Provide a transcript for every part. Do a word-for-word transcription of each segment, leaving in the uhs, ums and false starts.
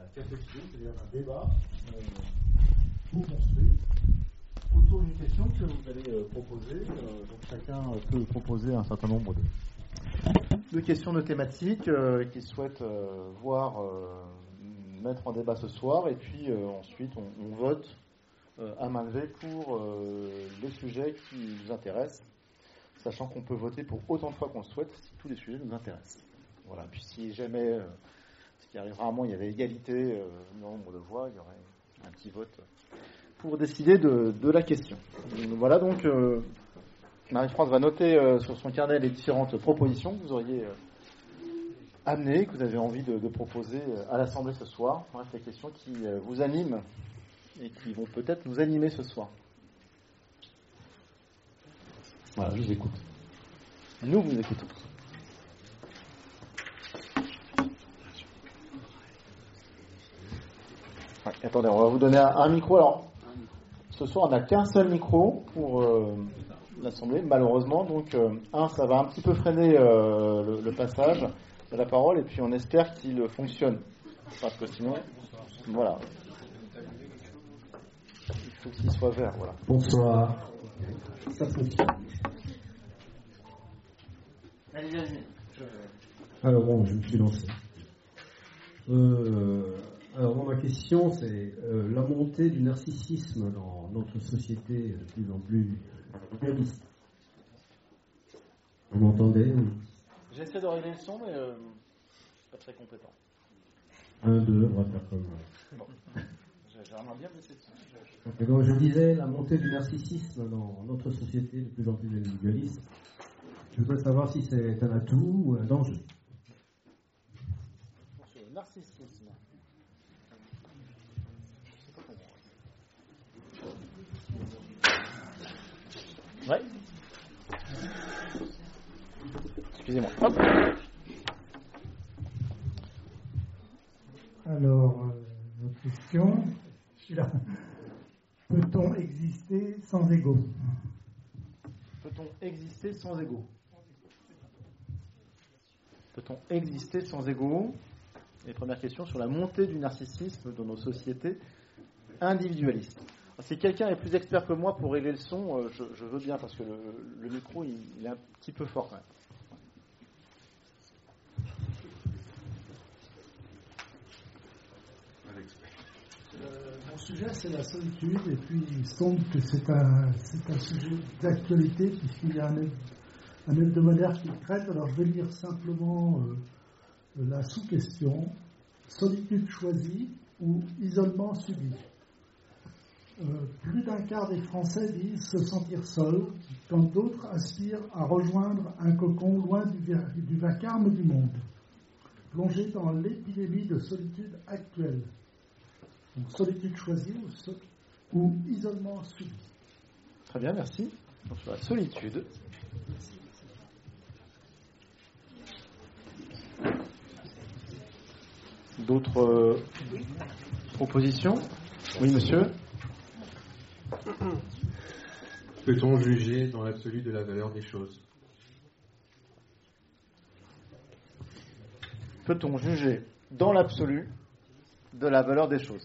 la cafétéria, c'est-à-dire un débat euh, tout construit autour d'une question que vous allez euh, proposer. Euh, donc chacun peut proposer un certain nombre de, de questions de thématiques euh, qu'il souhaite euh, voir euh, mettre en débat ce soir, et puis euh, ensuite on, on vote euh, à main levée pour euh, les sujets qui nous intéressent, sachant qu'on peut voter pour autant de fois qu'on le souhaite si tous les sujets nous intéressent. Voilà. Puis si jamais, euh, ce qui arrive rarement, il y avait égalité euh, nombre de voix, il y aurait un petit vote pour décider de, de la question. Voilà, donc euh, Marie-France va noter euh, sur son carnet les différentes propositions que vous auriez euh, amenées, que vous avez envie de, de proposer euh, à l'Assemblée ce soir. Bref, les questions qui euh, vous animent et qui vont peut-être nous animer ce soir. Voilà, je vous écoute. Nous vous écoutons. Ouais, attendez, on va vous donner un, un micro. Alors, ce soir, on n'a qu'un seul micro pour euh, l'Assemblée, malheureusement. Donc, euh, un, ça va un petit peu freiner euh, le, le passage de la parole, et puis on espère qu'il fonctionne. Parce que sinon, voilà. Il faut qu'il soit vert, voilà. Bonsoir. Ça fonctionne. Allez, allez. Je... Alors bon, je me suis lancé. Euh, alors bon, ma question, c'est euh, la montée du narcissisme dans notre société de plus en plus réaliste. Vous m'entendez? J'essaie de régler le son, mais euh, pas très compétent. Un, deux, on va faire comme... Bon. J'aimerais bien baisser le son. Et donc je disais, la montée du narcissisme dans notre société de plus en plus individualiste. Je voudrais savoir si c'est un atout ou un danger. Sur le narcissisme. Ouais. Excusez-moi. Hop. Alors, euh, notre question, je suis là. Peut-on exister sans ego? Peut-on exister sans ego? Peut-on exister sans ego? Et première question sur la montée du narcissisme dans nos sociétés individualistes. Alors, si quelqu'un est plus expert que moi pour régler le son, euh, je, je veux bien, parce que le, le micro, il, il est un petit peu fort quand même. Euh, mon sujet, c'est la solitude, et puis il semble que c'est un, c'est un sujet d'actualité, puisqu'il y a un, un hebdomadaire qui le traite. Alors je vais lire simplement euh, la sous-question: solitude choisie ou isolement subi. Euh, plus d'un quart des Français disent se sentir seuls, quand d'autres aspirent à rejoindre un cocon loin du, du vacarme du monde, plongé dans l'épidémie de solitude actuelle. Donc, solitude choisie ou, so- ou isolement subi. Très bien, merci. Donc, sur la solitude. D'autres euh, propositions? Oui, monsieur. Peut-on juger dans l'absolu de la valeur des choses? Peut-on juger dans l'absolu de la valeur des choses?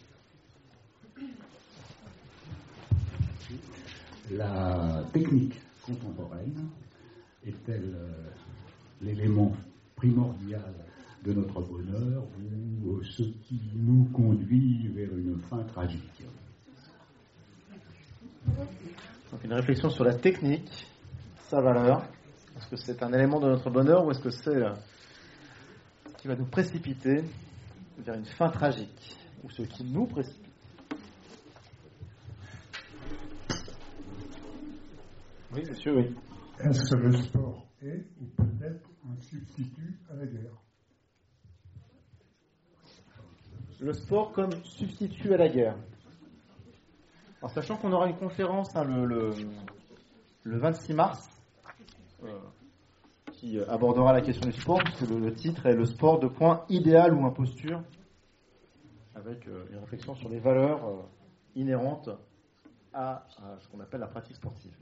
La technique contemporaine est-elle euh, l'élément primordial de notre bonheur ou euh, ce qui nous conduit vers une fin tragique? Donc une réflexion sur la technique, sa valeur. Est-ce que c'est un élément de notre bonheur ou est-ce que c'est euh, qui va nous précipiter vers une fin tragique, ou ce qui nous précipite? Oui, monsieur, oui. Est-ce que le sport est ou peut être un substitut à la guerre? Le sport comme substitut à la guerre. Alors, sachant qu'on aura une conférence hein, le, le, le vingt-six mars euh, qui abordera la question du sport, puisque le, le titre est « Le sport de point idéal ou imposture », avec euh, une réflexion sur les valeurs euh, inhérentes à, à ce qu'on appelle la pratique sportive.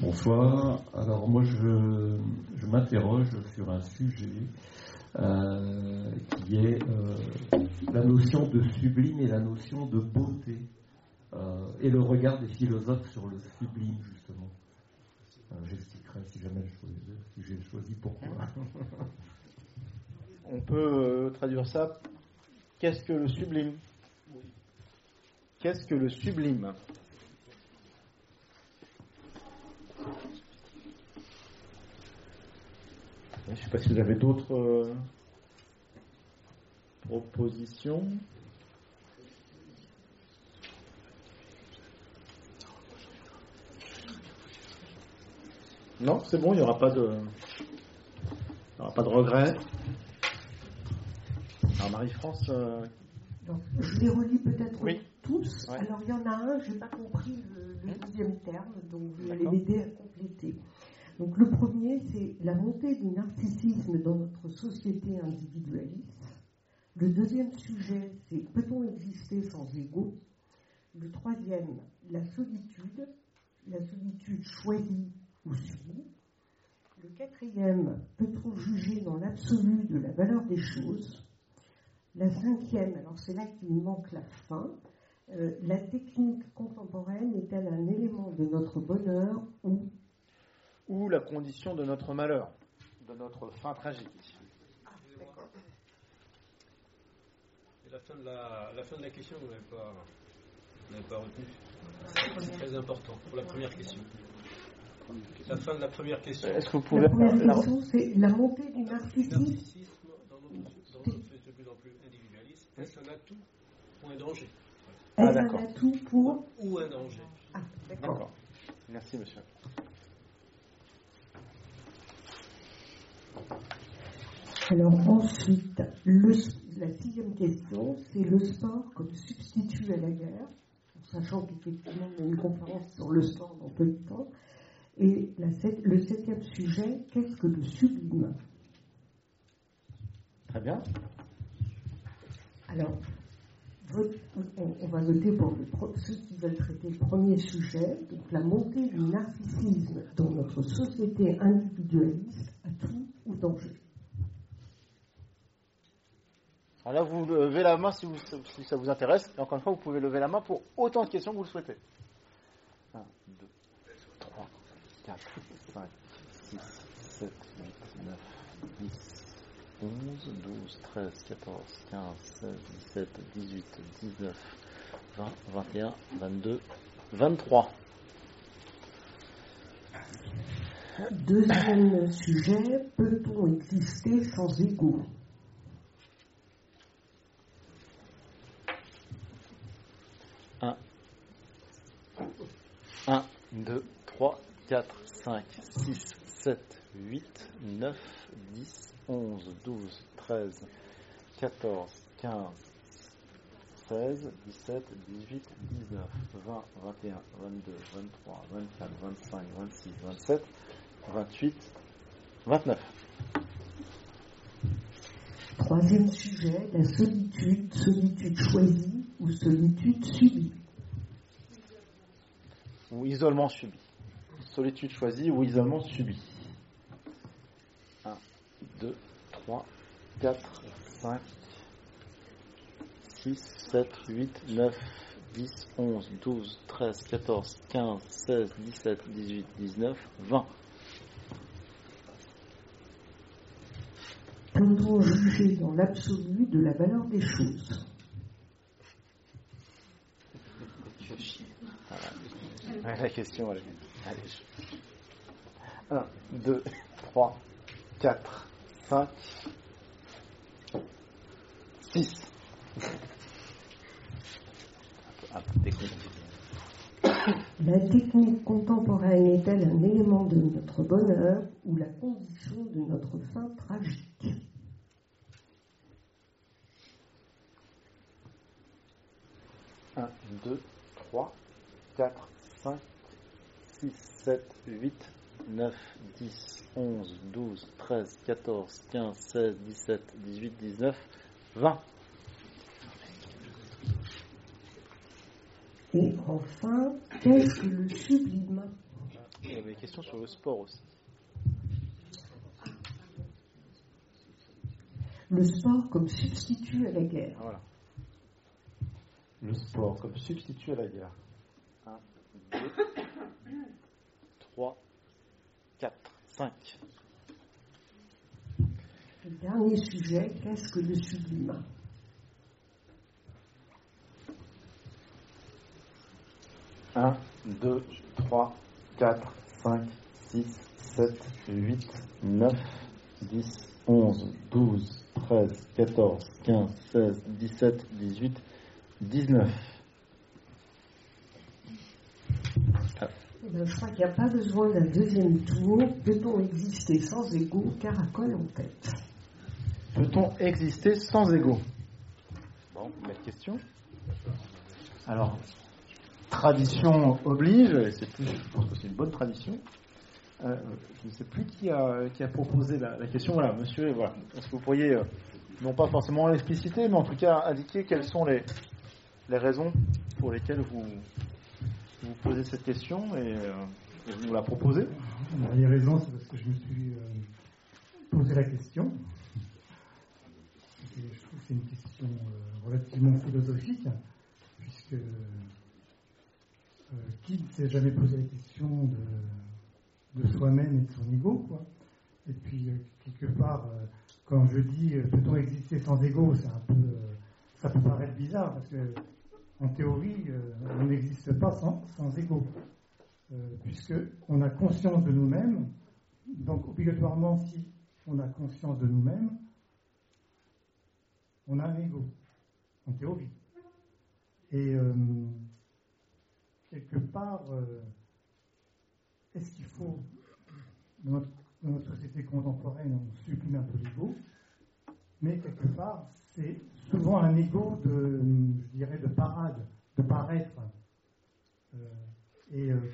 Bonsoir. Alors moi je, je m'interroge sur un sujet euh, qui est euh, la notion de sublime et la notion de beauté euh, et le regard des philosophes sur le sublime justement. Euh, j'expliquerai si jamais je choisis, si j'ai choisi pourquoi. On peut euh, traduire ça. Qu'est-ce que le sublime ? Qu'est-ce que le sublime ? Je ne sais pas si vous avez d'autres euh, propositions. Non, c'est bon, il n'y aura pas de, il n'y aura pas de regret. Alors Marie-France. Euh... Donc, je les relis peut-être oui. tous. Ouais. Alors il y en a un, je n'ai pas compris le, le mmh. deuxième terme, donc vous allez D'accord. m'aider à compléter. Donc le premier, c'est la montée du narcissisme dans notre société individualiste. Le deuxième sujet, c'est peut-on exister sans ego ? Le troisième, la solitude, la solitude choisie ou subie. Le quatrième, peut-on juger dans l'absolu de la valeur des choses ? La cinquième, alors c'est là qu'il me manque la fin, euh, la technique contemporaine est-elle un élément de notre bonheur ou ou la condition de notre malheur, de notre fin tragique. Ah, d'accord. Et la fin de la, la fin de la question, vous n'avez pas, vous n'avez pas retenu. C'est très important pour la première question. La fin de la première question. Est-ce que vous pouvez la première question, c'est la montée du narcissisme. Le narcissisme dans notre, dans notre société de plus en plus individualiste, est-ce un atout ou un danger ? Est-ce ah, un atout pour ou un danger ? Ah, d'accord. d'accord. Merci, monsieur. Alors ensuite, le, la sixième question, c'est le sport comme substitut à la guerre, en sachant qu'effectivement il y a une conférence sur le sport dans peu de temps. Et la, le septième sujet, qu'est-ce que le sublime ? Très bien. Alors, vote, on, on va voter pour le, ceux qui veulent traiter le premier sujet, donc la montée du narcissisme dans notre société individualiste, atout ou danger. Alors là, vous levez la main si, vous, si ça vous intéresse. Et encore une fois, vous pouvez lever la main pour autant de questions que vous le souhaitez. un, deux, trois, quatre, cinq, six, sept, huit, neuf, dix, onze, douze, treize, quatorze, quinze, seize, dix-sept, dix-huit, dix-neuf, vingt, vingt et un, vingt-deux, vingt-trois. Deuxième sujet, peut-on exister sans ego ? un, deux, trois, quatre, cinq, six, sept, huit, neuf, dix, onze, douze, treize, quatorze, quinze, seize, dix-sept, dix-huit, dix-neuf, vingt, vingt et un, vingt-deux, vingt-trois, vingt-quatre, vingt-cinq, vingt-six, vingt-sept, vingt-huit, vingt-neuf. Troisième sujet, la solitude, solitude choisie ou solitude subie. Ou isolement subi. Solitude choisie ou isolement subi. un, deux, trois, quatre, cinq, six, sept, huit, neuf, dix, onze, douze, treize, quatorze, quinze, seize, dix-sept, dix-huit, dix-neuf, vingt. Peut-on juger dans l'absolu de la valeur des choses ? Voilà. La question, allez. Allez. un, deux, trois, quatre, cinq, six. Un peu technique. La technique contemporaine est-elle un élément de notre bonheur ou la condition de notre fin tragique ? un, deux, trois, quatre, cinq, six, sept, huit, neuf, dix, onze, douze, treize, quatorze, quinze, seize, dix-sept, dix-huit, dix-neuf, vingt. Et enfin, qu'est-ce que le sublime ? Il y avait des questions sur le sport aussi. Le sport comme substitut à la guerre. Voilà. Le sport comme substitut à la guerre. un, deux, trois, quatre, cinq. Le dernier sujet, qu'est-ce que le sublime? un, deux, trois, quatre, cinq, six, sept, huit, neuf, dix, onze, douze, treize, quatorze, quinze, seize, dix-sept, dix-huit, dix-neuf. Ah. Eh bien, je crois qu'il n'y a pas besoin d'un deuxième tour. Peut-on exister sans ego? Caracol en tête. Peut-on exister sans ego? Bon, belle question. Alors, tradition oblige, et c'est plus, je pense que c'est une bonne tradition. Euh, je ne sais plus qui a, qui a proposé la, la question. Voilà, monsieur, voilà. Est-ce que vous pourriez, euh, non pas forcément l'expliciter, mais en tout cas indiquer quelles sont les, les raisons pour lesquelles vous, vous posez cette question et, euh, et vous nous la proposez? Les raisons, c'est parce que je me suis euh, posé la question. Et je trouve que c'est une question euh, relativement philosophique, puisque euh, qui ne s'est jamais posé la question de, de soi-même et de son ego, quoi. Et puis, euh, quelque part, euh, quand je dis euh, peut-on exister sans ego, c'est un peu, euh, ça peut paraître bizarre, parce que en théorie, euh, on n'existe pas sans, sans ego, euh, puisqu'on a conscience de nous-mêmes. Donc, obligatoirement, si on a conscience de nous-mêmes, on a un ego, en théorie. Et euh, quelque part, euh, est-ce qu'il faut, dans notre, dans notre société contemporaine, on supprime un peu l'ego, mais quelque part, c'est souvent un ego de, je dirais, de parade, de paraître. Euh, et euh,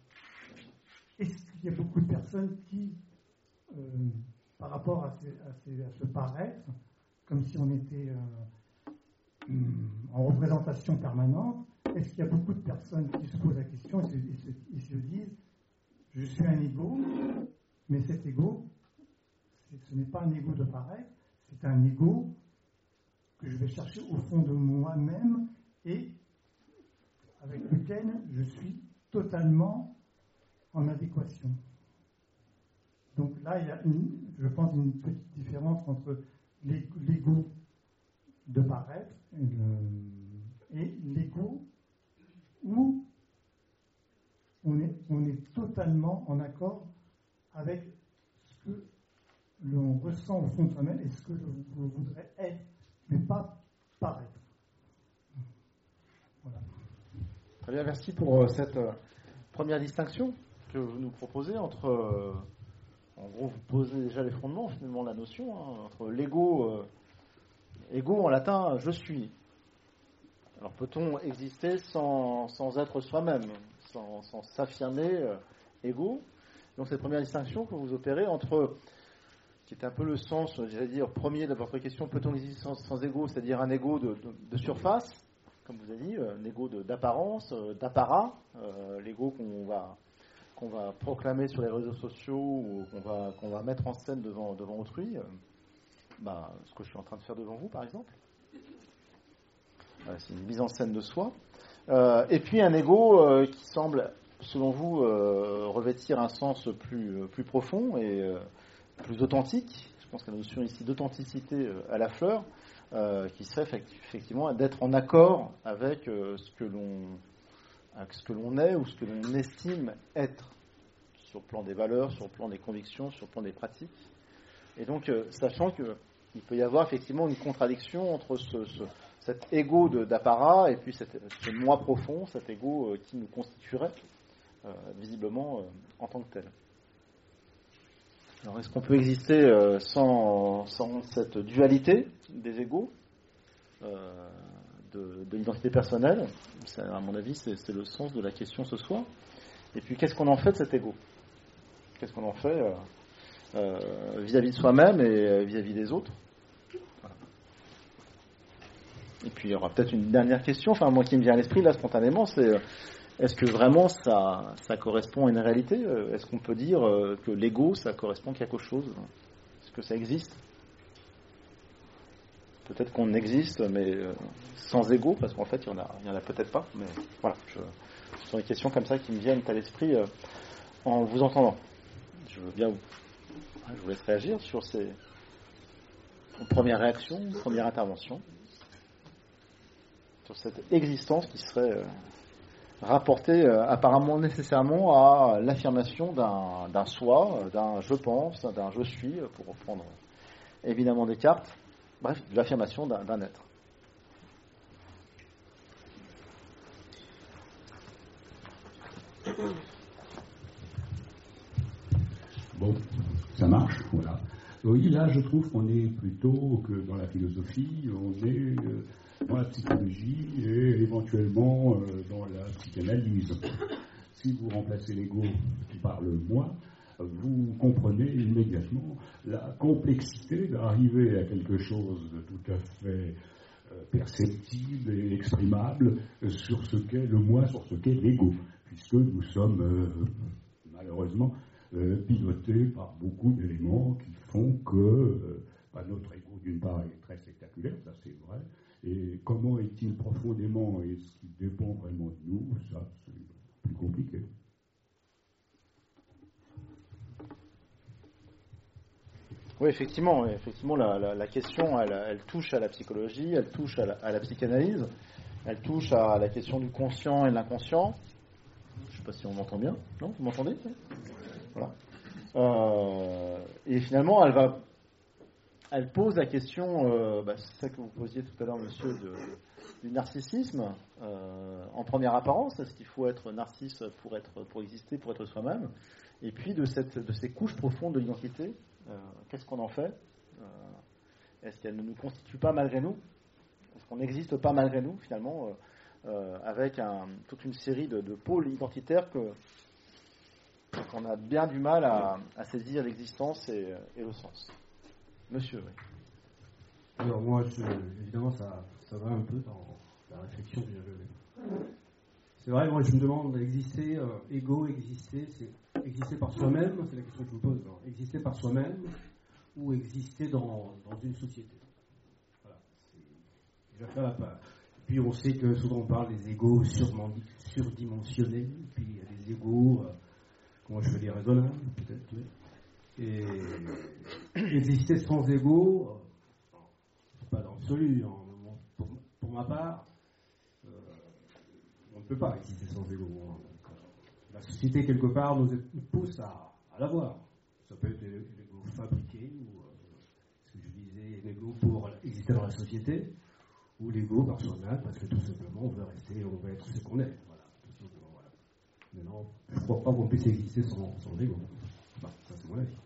est-ce qu'il y a beaucoup de personnes qui, euh, par rapport à, ces, à, ces, à ce paraître, comme si on était euh, en représentation permanente, est-ce qu'il y a beaucoup de personnes qui se posent la question et se, et se, et se disent je suis un ego, mais cet ego, ce n'est pas un ego de paraître, c'est un ego que je vais chercher au fond de moi-même et avec lequel je suis totalement en adéquation. Donc là, il y a, une, je pense, une petite différence entre l'ego de paraître et l'ego où on est, on est totalement en accord avec ce que l'on ressent au fond de soi-même et ce que l'on voudrait être, mais pas paraître. Voilà. Très bien, merci pour cette première distinction que vous nous proposez entre... En gros, vous posez déjà les fondements, finalement, de la notion, hein, entre l'ego, euh, ego en latin, je suis. Alors, peut-on exister sans, sans être soi-même, sans, sans s'affirmer euh, ego? Donc, cette première distinction que vous opérez entre, qui est un peu le sens, j'allais dire, premier de votre question, peut-on exister sans, sans ego, c'est-à-dire un ego de, de, de surface, comme vous avez dit, un ego de, d'apparence, euh, d'apparat, euh, l'ego qu'on va... qu'on va proclamer sur les réseaux sociaux ou qu'on va, qu'on va mettre en scène devant, devant autrui, euh, bah, ce que je suis en train de faire devant vous, par exemple. Euh, c'est une mise en scène de soi. Euh, et puis un ego euh, qui semble, selon vous, euh, revêtir un sens plus, euh, plus profond et euh, plus authentique. Je pense qu'il y a la notion ici d'authenticité euh, à la fleur, euh, qui serait effectivement d'être en accord avec euh, ce que l'on... ce que l'on est ou ce que l'on estime être sur le plan des valeurs, sur le plan des convictions, sur le plan des pratiques. Et donc, euh, sachant qu'il peut y avoir effectivement une contradiction entre ce, ce, cet ego de, d'apparat et puis cette, ce moi profond, cet ego euh, qui nous constituerait euh, visiblement euh, en tant que tel. Alors, est-ce qu'on peut exister euh, sans, sans cette dualité des égos euh, De, de l'identité personnelle? Ça, à mon avis, c'est, c'est le sens de la question ce soir. Et puis, qu'est-ce qu'on en fait de cet ego? Qu'est-ce qu'on en fait euh, euh, vis-à-vis de soi-même et euh, vis-à-vis des autres? Voilà. Et puis, il y aura peut-être une dernière question, enfin, moi qui me vient à l'esprit, là, spontanément, c'est euh, est-ce que vraiment ça, ça correspond à une réalité? Est-ce qu'on peut dire que l'ego, ça correspond à quelque chose? Est-ce que ça existe? Peut-être qu'on existe, mais sans ego, parce qu'en fait, il y en a, il y en a peut-être pas. Mais voilà, je, ce sont des questions comme ça qui me viennent à l'esprit euh, en vous entendant. Je veux bien vous, je vous laisse réagir sur ces premières réactions, premières interventions, sur cette existence qui serait euh, rapportée euh, apparemment nécessairement à l'affirmation d'un, d'un soi, d'un je pense, d'un je suis, pour reprendre évidemment Descartes. Bref, de l'affirmation d'un, d'un être. Bon, ça marche, voilà. Oui, là, je trouve qu'on est plutôt que dans la philosophie, on est dans la psychologie et éventuellement dans la psychanalyse. Si vous remplacez l'ego par le moi, vous comprenez immédiatement la complexité d'arriver à quelque chose de tout à fait perceptible et exprimable sur ce qu'est le moi, sur ce qu'est l'ego, puisque nous sommes euh, malheureusement euh, pilotés par beaucoup d'éléments qui font que euh, bah, notre ego d'une part est très spectaculaire, ça c'est vrai, et comment est-il profondément et ce qui dépend vraiment de nous, ça c'est plus compliqué. Oui, effectivement, effectivement la, la, la question, elle, elle touche à la psychologie, elle touche à la, à la psychanalyse, elle touche à la question du conscient et de l'inconscient. Je ne sais pas si on m'entend bien. Non, vous m'entendez? Voilà. Euh, et finalement, elle va, elle pose la question, euh, bah, c'est ça que vous posiez tout à l'heure, monsieur, de, du narcissisme euh, en première apparence. Est-ce qu'il faut être narcisse pour être, pour exister, pour être soi-même? Et puis de cette, de ces couches profondes de l'identité. Euh, qu'est-ce qu'on en fait? euh, Est-ce qu'elle ne nous constitue pas malgré nous? Est-ce qu'on n'existe pas malgré nous, finalement, euh, euh, avec un, toute une série de, de pôles identitaires que, qu'on a bien du mal à, à saisir l'existence et, et le sens? Monsieur, oui. Alors moi, je, évidemment, ça, ça va un peu dans la réflexion que j'avais. C'est vrai, moi je me demande, exister, euh, ego, exister, c'est exister par soi-même, c'est la question que je me pose. Non. Exister par soi-même ou exister dans, dans une société. Voilà. C'est déjà fait la part. Puis on sait que souvent on parle des égos surdimensionnés, puis il y a des égos, euh, comment je veux dire, raisonnables, peut-être. Oui. Et exister sans ego, euh, c'est pas dans l'absolu. Hein. Pour, pour ma part, euh, on ne peut pas exister sans ego. Hein. La société, quelque part, nous pousse à, à l'avoir. Ça peut être l'ego fabriqué, ou euh, ce que je disais, l'ego pour exister dans la société, ou l'ego par soi-même, parce que tout simplement, on veut rester, on veut être ce qu'on est. Voilà, tout simplement, voilà. Mais non, je ne crois pas qu'on puisse exister sans, sans l'ego. Bah, ça, c'est mon avis.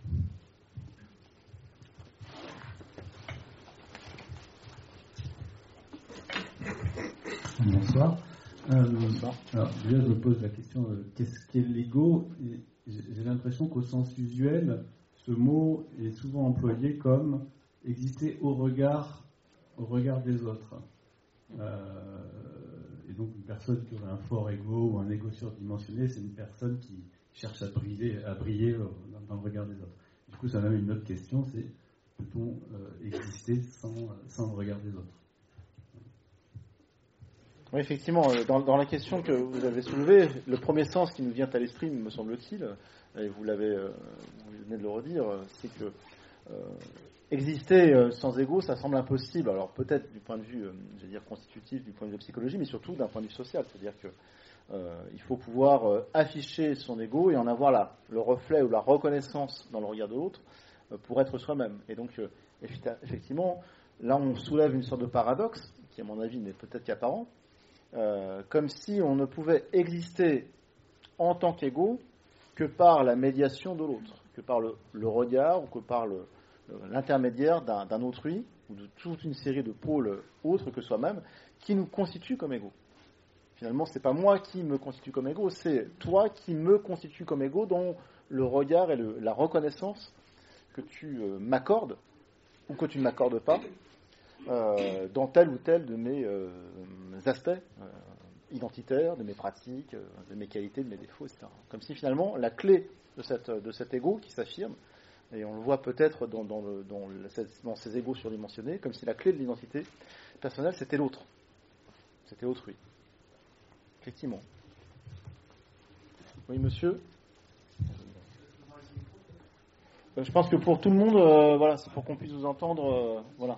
Bonsoir. Euh, alors, déjà, je me pose la question euh, qu'est-ce qu'est l'ego? J'ai l'impression qu'au sens usuel, ce mot est souvent employé comme exister au regard, au regard des autres. Euh, et donc, une personne qui aurait un fort ego ou un ego surdimensionné, c'est une personne qui cherche à briller, à briller dans, dans le regard des autres. Du coup, ça m'amène une autre question, c'est peut-on euh, exister sans, sans le regard des autres? Oui, effectivement, dans, dans la question que vous avez soulevée, le premier sens qui nous vient à l'esprit, me semble-t-il, et vous l'avez, vous venez de le redire, c'est que euh, exister sans ego, ça semble impossible. Alors peut-être du point de vue, je vais dire constitutif, du point de vue de la psychologie, mais surtout d'un point de vue social, c'est-à-dire que euh, il faut pouvoir euh, afficher son ego et en avoir la, le reflet ou la reconnaissance dans le regard de l'autre euh, pour être soi-même. Et donc, euh, effectivement, là, on soulève une sorte de paradoxe qui, à mon avis, n'est peut-être qu'apparent. Euh, comme si on ne pouvait exister en tant qu'ego que par la médiation de l'autre, que par le, le regard ou que par le, l'intermédiaire d'un, d'un autrui ou de toute une série de pôles autres que soi-même qui nous constituent comme ego. Finalement, c'est pas moi qui me constitue comme ego, c'est toi qui me constitue comme ego dont le regard et le, la reconnaissance que tu euh, m'accordes ou que tu ne m'accordes pas Euh, dans tel ou tel de mes euh, aspects euh, identitaire de mes pratiques, de mes qualités, de mes défauts, et cetera. Comme si finalement la clé de, cette, de cet ego qui s'affirme, et on le voit peut-être dans, dans, le, dans, le, dans ces égos surdimensionnés, comme si la clé de l'identité personnelle c'était l'autre, c'était autrui. Effectivement. Oui, monsieur. Je pense que pour tout le monde, euh, voilà, c'est pour qu'on puisse vous entendre, euh, voilà.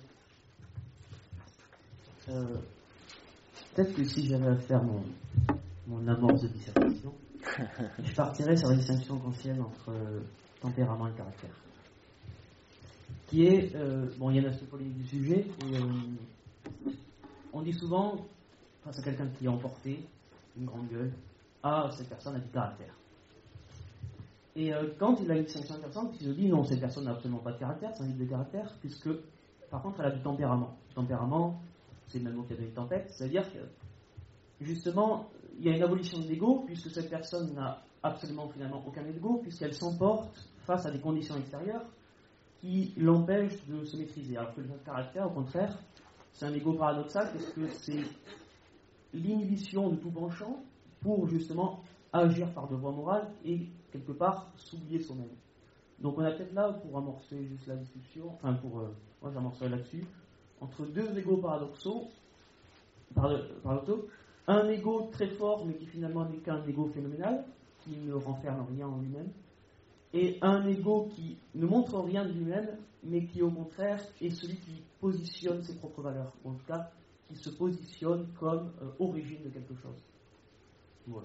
Euh, peut-être que si j'avais à faire mon, mon amorce de dissertation, je partirais sur la distinction kantienne entre euh, tempérament et caractère. Qui est, euh, bon, il y a l'aspect politique du sujet, et euh, on dit souvent, face à quelqu'un qui est emporté, une grande gueule, ah, cette personne a du caractère. Et euh, quand il a une distinction intéressante, il se dit non, cette personne n'a absolument pas de caractère, c'est un livre de caractère, puisque par contre elle a du tempérament. Le tempérament, c'est le même mot qu'il y a dans une tempête, c'est-à-dire que justement, il y a une abolition de l'ego, puisque cette personne n'a absolument finalement aucun ego, puisqu'elle s'emporte face à des conditions extérieures qui l'empêchent de se maîtriser. Alors que le caractère, au contraire, c'est un ego paradoxal, parce que c'est l'inhibition de tout penchant pour justement agir par devoir moral et quelque part s'oublier soi-même. Donc on a peut-être là, pour amorcer juste la discussion, enfin pour, euh, moi j'amorcerai là-dessus, entre deux égos paradoxaux, paradoxaux, un ego très fort mais qui finalement n'est qu'un ego phénoménal, qui ne renferme rien en lui-même, et un ego qui ne montre rien de lui-même, mais qui au contraire est celui qui positionne ses propres valeurs, en tout cas qui se positionne comme euh, origine de quelque chose. Voilà.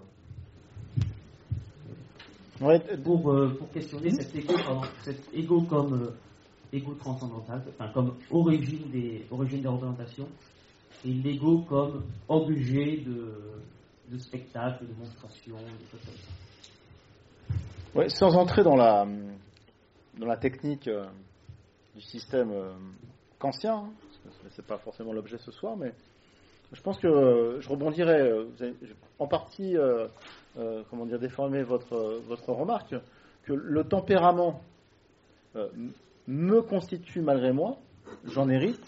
Ouais, pour, euh, pour questionner cet ego, pardon, cet ego comme euh, ego transcendantal, enfin comme origine des, origine des représentations, et l'ego comme objet de, de spectacle, de monstration, de choses comme ça. Ouais, sans entrer dans la, dans la technique euh, du système euh, kantien, hein, parce que c'est pas forcément l'objet ce soir, mais je pense que euh, je rebondirai, euh, vous avez, en partie, euh, euh, comment dire, déformer votre, euh, votre remarque, que le tempérament euh, me constitue malgré moi, j'en hérite,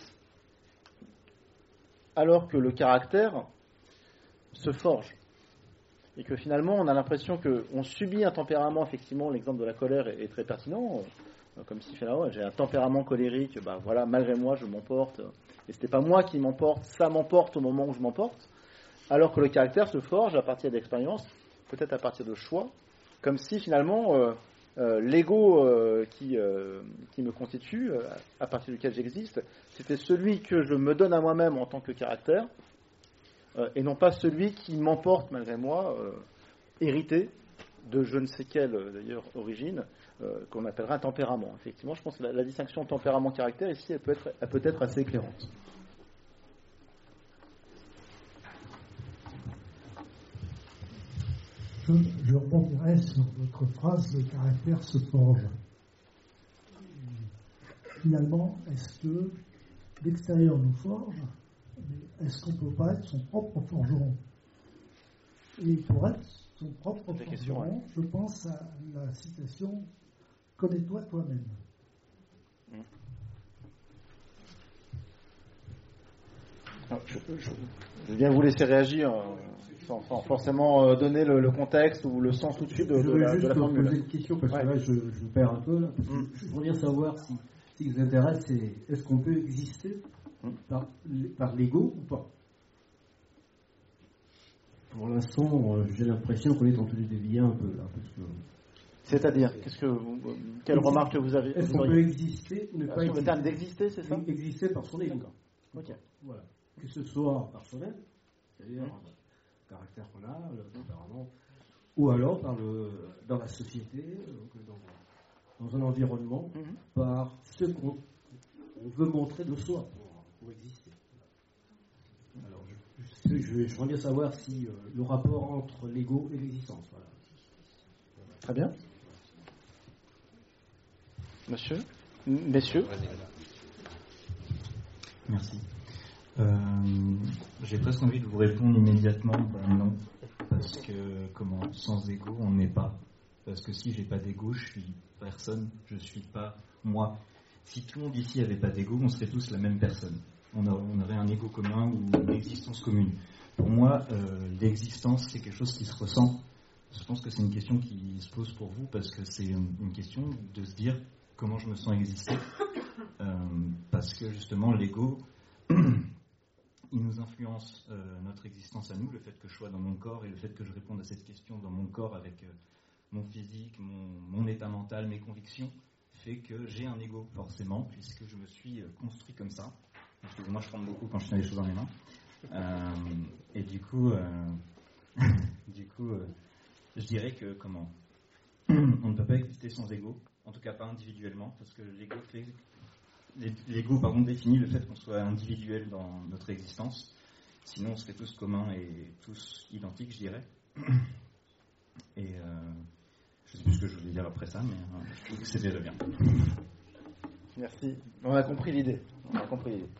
alors que le caractère se forge. Et que finalement, on a l'impression qu'on subit un tempérament, effectivement, l'exemple de la colère est, est très pertinent, euh, comme si finalement, j'ai un tempérament colérique, bah voilà, malgré moi, je m'emporte, et c'était pas moi qui m'emporte, ça m'emporte au moment où je m'emporte, alors que le caractère se forge à partir d'expériences, peut-être à partir de choix, comme si finalement, euh, euh, l'ego euh, qui, euh, qui me constitue, euh, à partir duquel j'existe, c'était celui que je me donne à moi-même en tant que caractère, Euh, et non pas celui qui m'emporte malgré moi, euh, hérité de je ne sais quelle euh, d'ailleurs origine, euh, qu'on appellera un tempérament. Effectivement, je pense que la, la distinction tempérament-caractère ici, elle peut être, elle peut être assez éclairante. Je, je rebondirai sur votre phrase, le caractère se forge. Finalement, est-ce que l'extérieur nous forge ? Mais est-ce qu'on ne peut pas être son propre forgeron ? Et pour être son propre forgeron, question, ouais. Je pense à la citation « Connais-toi toi-même ». Je, je, je viens vous laisser réagir euh, sans, sans forcément euh, donner le, le contexte ou le sens tout de suite de, de, la, de la formule. Je vais juste poser une question parce ouais. que là je, je me perds un peu. Là, parce que mm. Je voudrais bien savoir si ce qui vous intéresse, c'est est-ce qu'on peut exister Par, par l'ego ou pas? Pour l'instant, j'ai l'impression qu'on est en train de dévier un peu là. Parce que... C'est-à-dire, qu'est-ce que vous, quelle Existe, remarque vous avez Est-ce qu'on peut exister ou ne pas exister? Le terme d'exister, c'est ça? Exister par son ego. Ok. Voilà. Que ce soit par soi-même, c'est-à-dire mmh. le caractère qu'on a, le tempérament, ou alors par le, dans la société, dans, dans un environnement, mmh. par ce qu'on on veut montrer de soi. Pour exister. Alors, je, je, je, je voudrais bien savoir si euh, le rapport entre l'ego et l'existence. Voilà. Très bien. Monsieur, messieurs. Merci. Euh, j'ai presque envie de vous répondre immédiatement, ben non, parce que comment, sans ego, on n'est pas. Parce que si j'ai pas d'ego, je suis personne, je suis pas moi. Si tout le monde ici avait pas d'ego, on serait tous la même personne. On aurait un ego commun ou une existence commune. pour moi, euh, l'existence, c'est quelque chose qui se ressent. Je pense que c'est une question qui se pose pour vous, parce que c'est une, une question de se dire comment je me sens exister. Euh, parce que justement, l'ego, il nous influence euh, notre existence à nous, le fait que je sois dans mon corps et le fait que je réponde à cette question dans mon corps avec euh, mon physique, mon, mon état mental, mes convictions, fait que j'ai un ego, forcément, puisque je me suis euh, construit comme ça. Excusez-moi, je tremble beaucoup quand je tiens les choses dans les mains. Euh, et du coup, euh, du coup euh, je dirais que comment on ne peut pas exister sans ego, en tout cas pas individuellement, parce que l'ego fait, l'ego pardon, définit le fait qu'on soit individuel dans notre existence. Sinon, on serait tous communs et tous identiques, je dirais. Et euh, je ne sais plus ce que je voulais dire après ça, mais euh, je trouve que c'est déjà bien. Merci. On a compris l'idée. On a compris l'idée.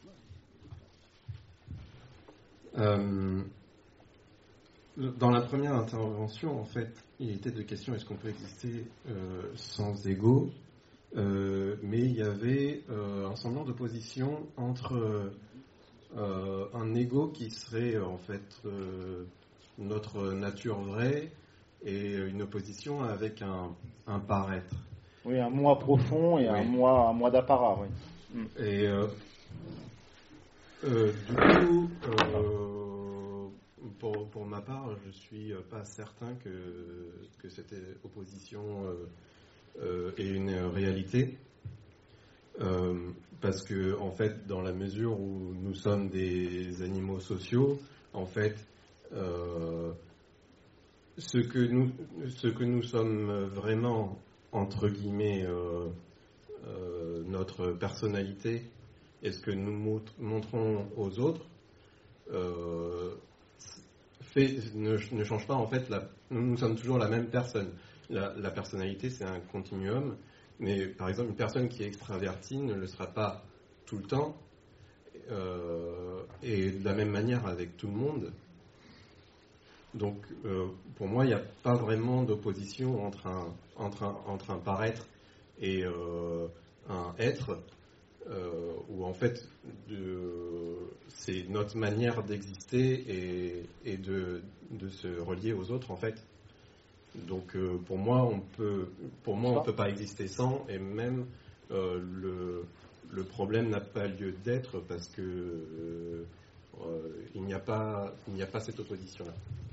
Euh, dans la première intervention, en fait, il était de question est-ce qu'on peut exister euh, sans ego, euh, mais il y avait euh, un semblant d'opposition entre euh, un ego qui serait euh, en fait euh, notre nature vraie et une opposition avec un, un paraître. Oui, un moi profond et oui. un moi, un moi d'apparat, oui. Et euh, euh, du coup, euh, pour, pour ma part, je suis pas certain que, que cette opposition euh, euh, ait une réalité. Euh, parce que, en fait, dans la mesure où nous sommes des animaux sociaux, en fait, euh, ce que nous, ce que nous sommes vraiment, entre guillemets, euh, euh, notre personnalité et ce que nous montrons aux autres euh, fait, ne, ne change pas. En fait, la, nous sommes toujours la même personne. La, la personnalité, c'est un continuum, mais par exemple, une personne qui est extravertie ne le sera pas tout le temps, euh, et de la même manière avec tout le monde. Donc, euh, pour moi, il n'y a pas vraiment d'opposition entre un, entre un, entre un paraître et euh, un être, euh, où en fait, de, c'est notre manière d'exister et, et de, de se relier aux autres, en fait. Donc, euh, pour moi, on peut, pour moi, on peut pas exister sans, et même euh, le, le problème n'a pas lieu d'être parce que euh, euh, il n'y a pas, il n'y a pas cette opposition-là.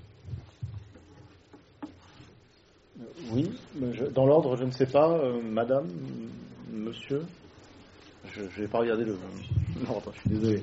Oui, je, dans l'ordre, je ne sais pas, euh, madame, monsieur, je ne vais pas regarder le l'ordre, je suis désolé.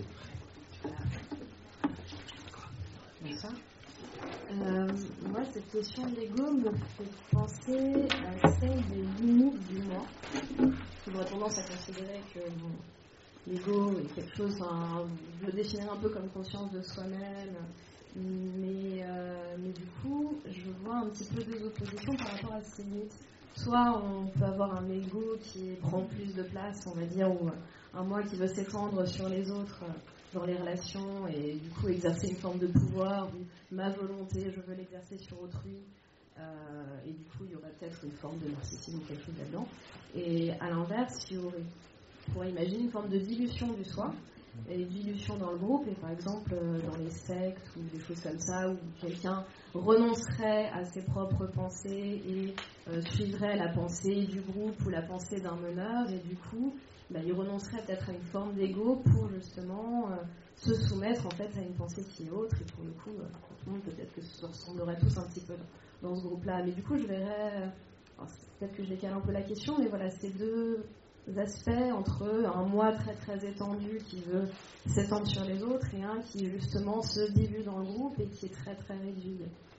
Bonsoir. Euh, moi, cette question de l'ego me fait penser à celle des limites du moi. J'aurais tendance à considérer que bon, l'ego est quelque chose, un, je le définirais un peu comme conscience de soi-même. Mais, euh, mais du coup, je vois un petit peu des oppositions par rapport à ces limites. Soit on peut avoir un ego qui prend plus de place, on va dire, ou un moi qui veut s'étendre sur les autres dans les relations et du coup exercer une forme de pouvoir, où ma volonté, je veux l'exercer sur autrui. Euh, et du coup, il y aurait peut-être une forme de narcissisme ou quelque chose là-dedans. Et à l'inverse, il y aurait, on pourrait imaginer une forme de dilution du soi. Et dilution dans le groupe, et par exemple dans les sectes ou des choses comme ça, où quelqu'un renoncerait à ses propres pensées et euh, suivrait la pensée du groupe ou la pensée d'un meneur, et du coup bah, il renoncerait peut-être à une forme d'ego pour justement euh, se soumettre en fait à une pensée qui est autre, et pour le coup, euh, tout le monde peut-être que se ressemblerait tous un petit peu dans, dans ce groupe-là. Mais du coup je verrais, euh, peut-être que je décale un peu la question, mais voilà, ces deux aspects entre un moi très très étendu qui veut s'étendre sur les autres et un qui justement se dilue dans le groupe et qui est très très réduit.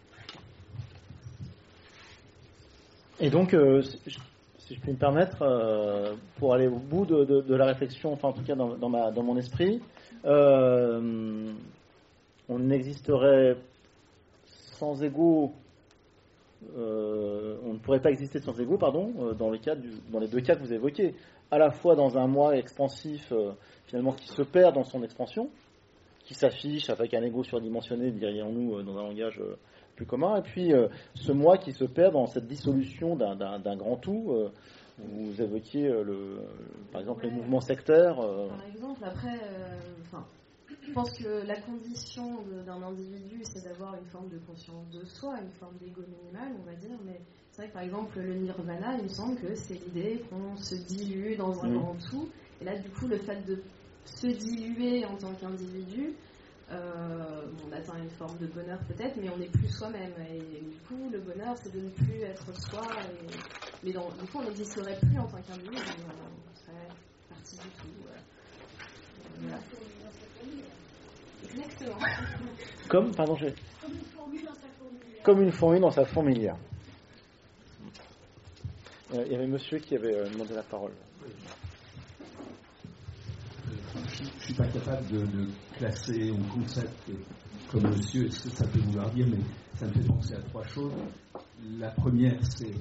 Et donc, euh, si, je, si je puis me permettre, euh, pour aller au bout de, de, de la réflexion, enfin en tout cas dans, dans, ma, dans mon esprit, euh, on n'existerait sans ego. Euh, on ne pourrait pas exister sans ego, pardon, euh, dans, les cas du, dans les deux cas que vous évoquez, à la fois dans un moi expansif, euh, finalement, qui se perd dans son expansion, qui s'affiche avec un ego surdimensionné, dirions-nous, euh, dans un langage euh, plus commun, et puis euh, ce moi qui se perd dans cette dissolution d'un, d'un, d'un grand tout. Euh, vous évoquiez, euh, le, par exemple, ouais, les mouvements sectaires. Euh... Par exemple, après, euh, enfin, je pense que la condition de, d'un individu, c'est d'avoir une forme de conscience de soi, une forme d'ego minimal, on va dire. Mais c'est vrai que par exemple, le nirvana, il me semble que c'est l'idée qu'on se dilue dans un grand tout. Et là, du coup, le fait de se diluer en tant qu'individu, euh, on atteint une forme de bonheur peut-être, mais on n'est plus soi-même. Et du coup, le bonheur, c'est de ne plus être soi. Et... Mais dans, du coup, on n'existerait plus en tant qu'individu. On serait partie du tout. Euh, voilà. Exactement. Comme, pardon, j'ai... Comme une fourmi dans sa fourmilière. Comme une fourmi dans sa fourmilière. Euh, il y avait monsieur qui avait euh, demandé la parole. Je ne suis pas capable de, de classer un concept comme monsieur, ce que ça peut vouloir dire, mais ça me fait penser à trois choses. La première, c'est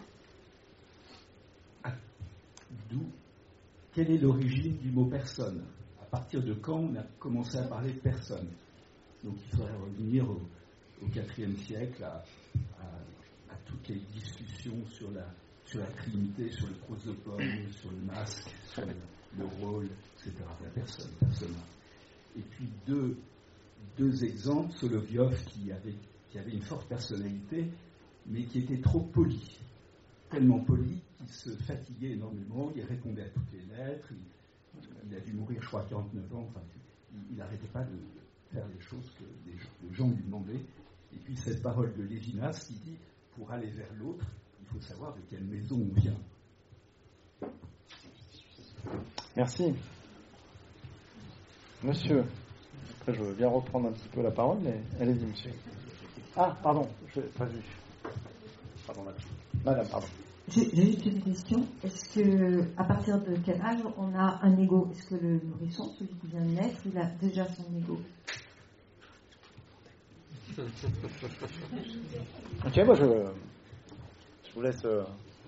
à, d'où, quelle est l'origine du mot personne? À partir de quand on a commencé à parler de personne? Donc il faudrait revenir au, au quatrième siècle à, à, à toutes les discussions sur la, sur la trinité, sur le prosopone, sur le masque, sur le, le rôle, et cetera. La personne, persona. Et puis deux, deux exemples, Solovyov qui avait, qui avait une forte personnalité, mais qui était trop poli. Tellement poli qu'il se fatiguait énormément, il répondait à toutes les lettres, il, il a dû mourir, je crois, à quarante-neuf ans, enfin, il n'arrêtait pas de faire les choses que les, les gens lui demandaient. Et puis cette parole de Lévinas qui dit, pour aller vers l'autre, il faut savoir de quelle maison on vient. Merci. Monsieur, après je veux bien reprendre un petit peu la parole, mais allez-y, monsieur. Ah, pardon, je n'ai pas vu. Pardon, madame. Madame, pardon. J'ai, j'ai juste une question. Est-ce que, à partir de quel âge on a un ego? Est-ce que le nourrisson, celui qui vient de naître, il a déjà son ego? Ok, moi je, je vous laisse. Euh...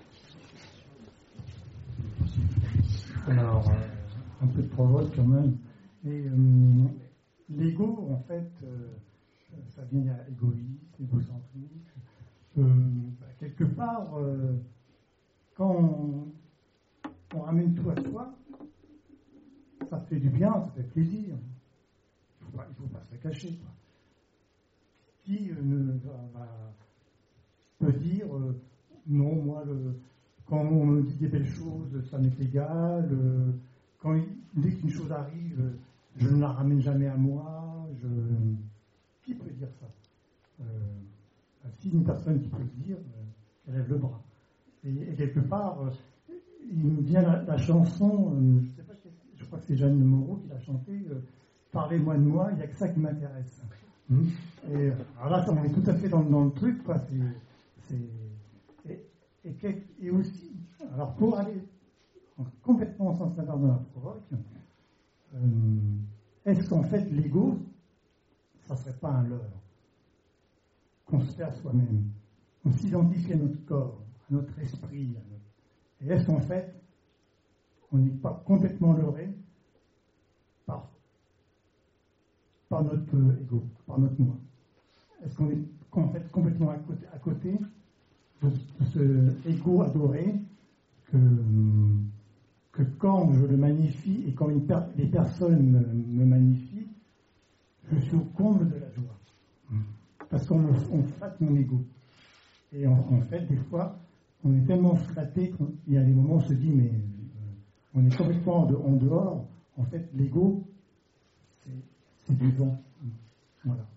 Alors, euh, un peu de provoque quand même. Et euh, l'ego, en fait, euh, ça vient à égoïsme, égocentrisme. Euh, bah, quelque part, euh, quand on, on ramène tout à soi, ça fait du bien, ça fait plaisir. Il ne faut, faut pas se le cacher, quoi. Qui euh, ne, va, va, peut dire euh, non, moi, le, quand on me dit des belles choses, ça m'est égal. Euh, quand il, dès qu'une chose arrive, euh, je ne la ramène jamais à moi. Je... Qui peut dire ça? euh, Si une personne qui peut le dire, euh, elle lève le bras. Et, et quelque part, euh, il me vient la, la chanson, euh, je sais pas, je crois que c'est Jeanne Moreau qui l'a chantée, euh, Parlez-moi de moi, il n'y a que ça qui m'intéresse. Hum. Et alors là, on est tout à fait dans, dans le truc, quoi. C'est, c'est, et, et, quel, et aussi, alors pour aller complètement en sens inverse de la provoque, euh, est-ce qu'en fait l'ego, ça ne serait pas un leurre qu'on se fait à soi-même? On s'identifie à notre corps, à notre esprit. À notre... Et est-ce qu'en fait, on n'est pas complètement leurré par, par notre ego, par notre moi? Est-ce qu'on est en fait complètement à côté, à côté de ce ego adoré que, que quand je le magnifie et quand per, les personnes me, me magnifient, je suis au comble de la joie. Parce qu'on on flatte mon ego. Et en, en fait, des fois, on est tellement flatté qu'il y a des moments où on se dit, mais euh, on est complètement en, de, en dehors. En fait, l'ego, c'est, c'est du vent. Voilà.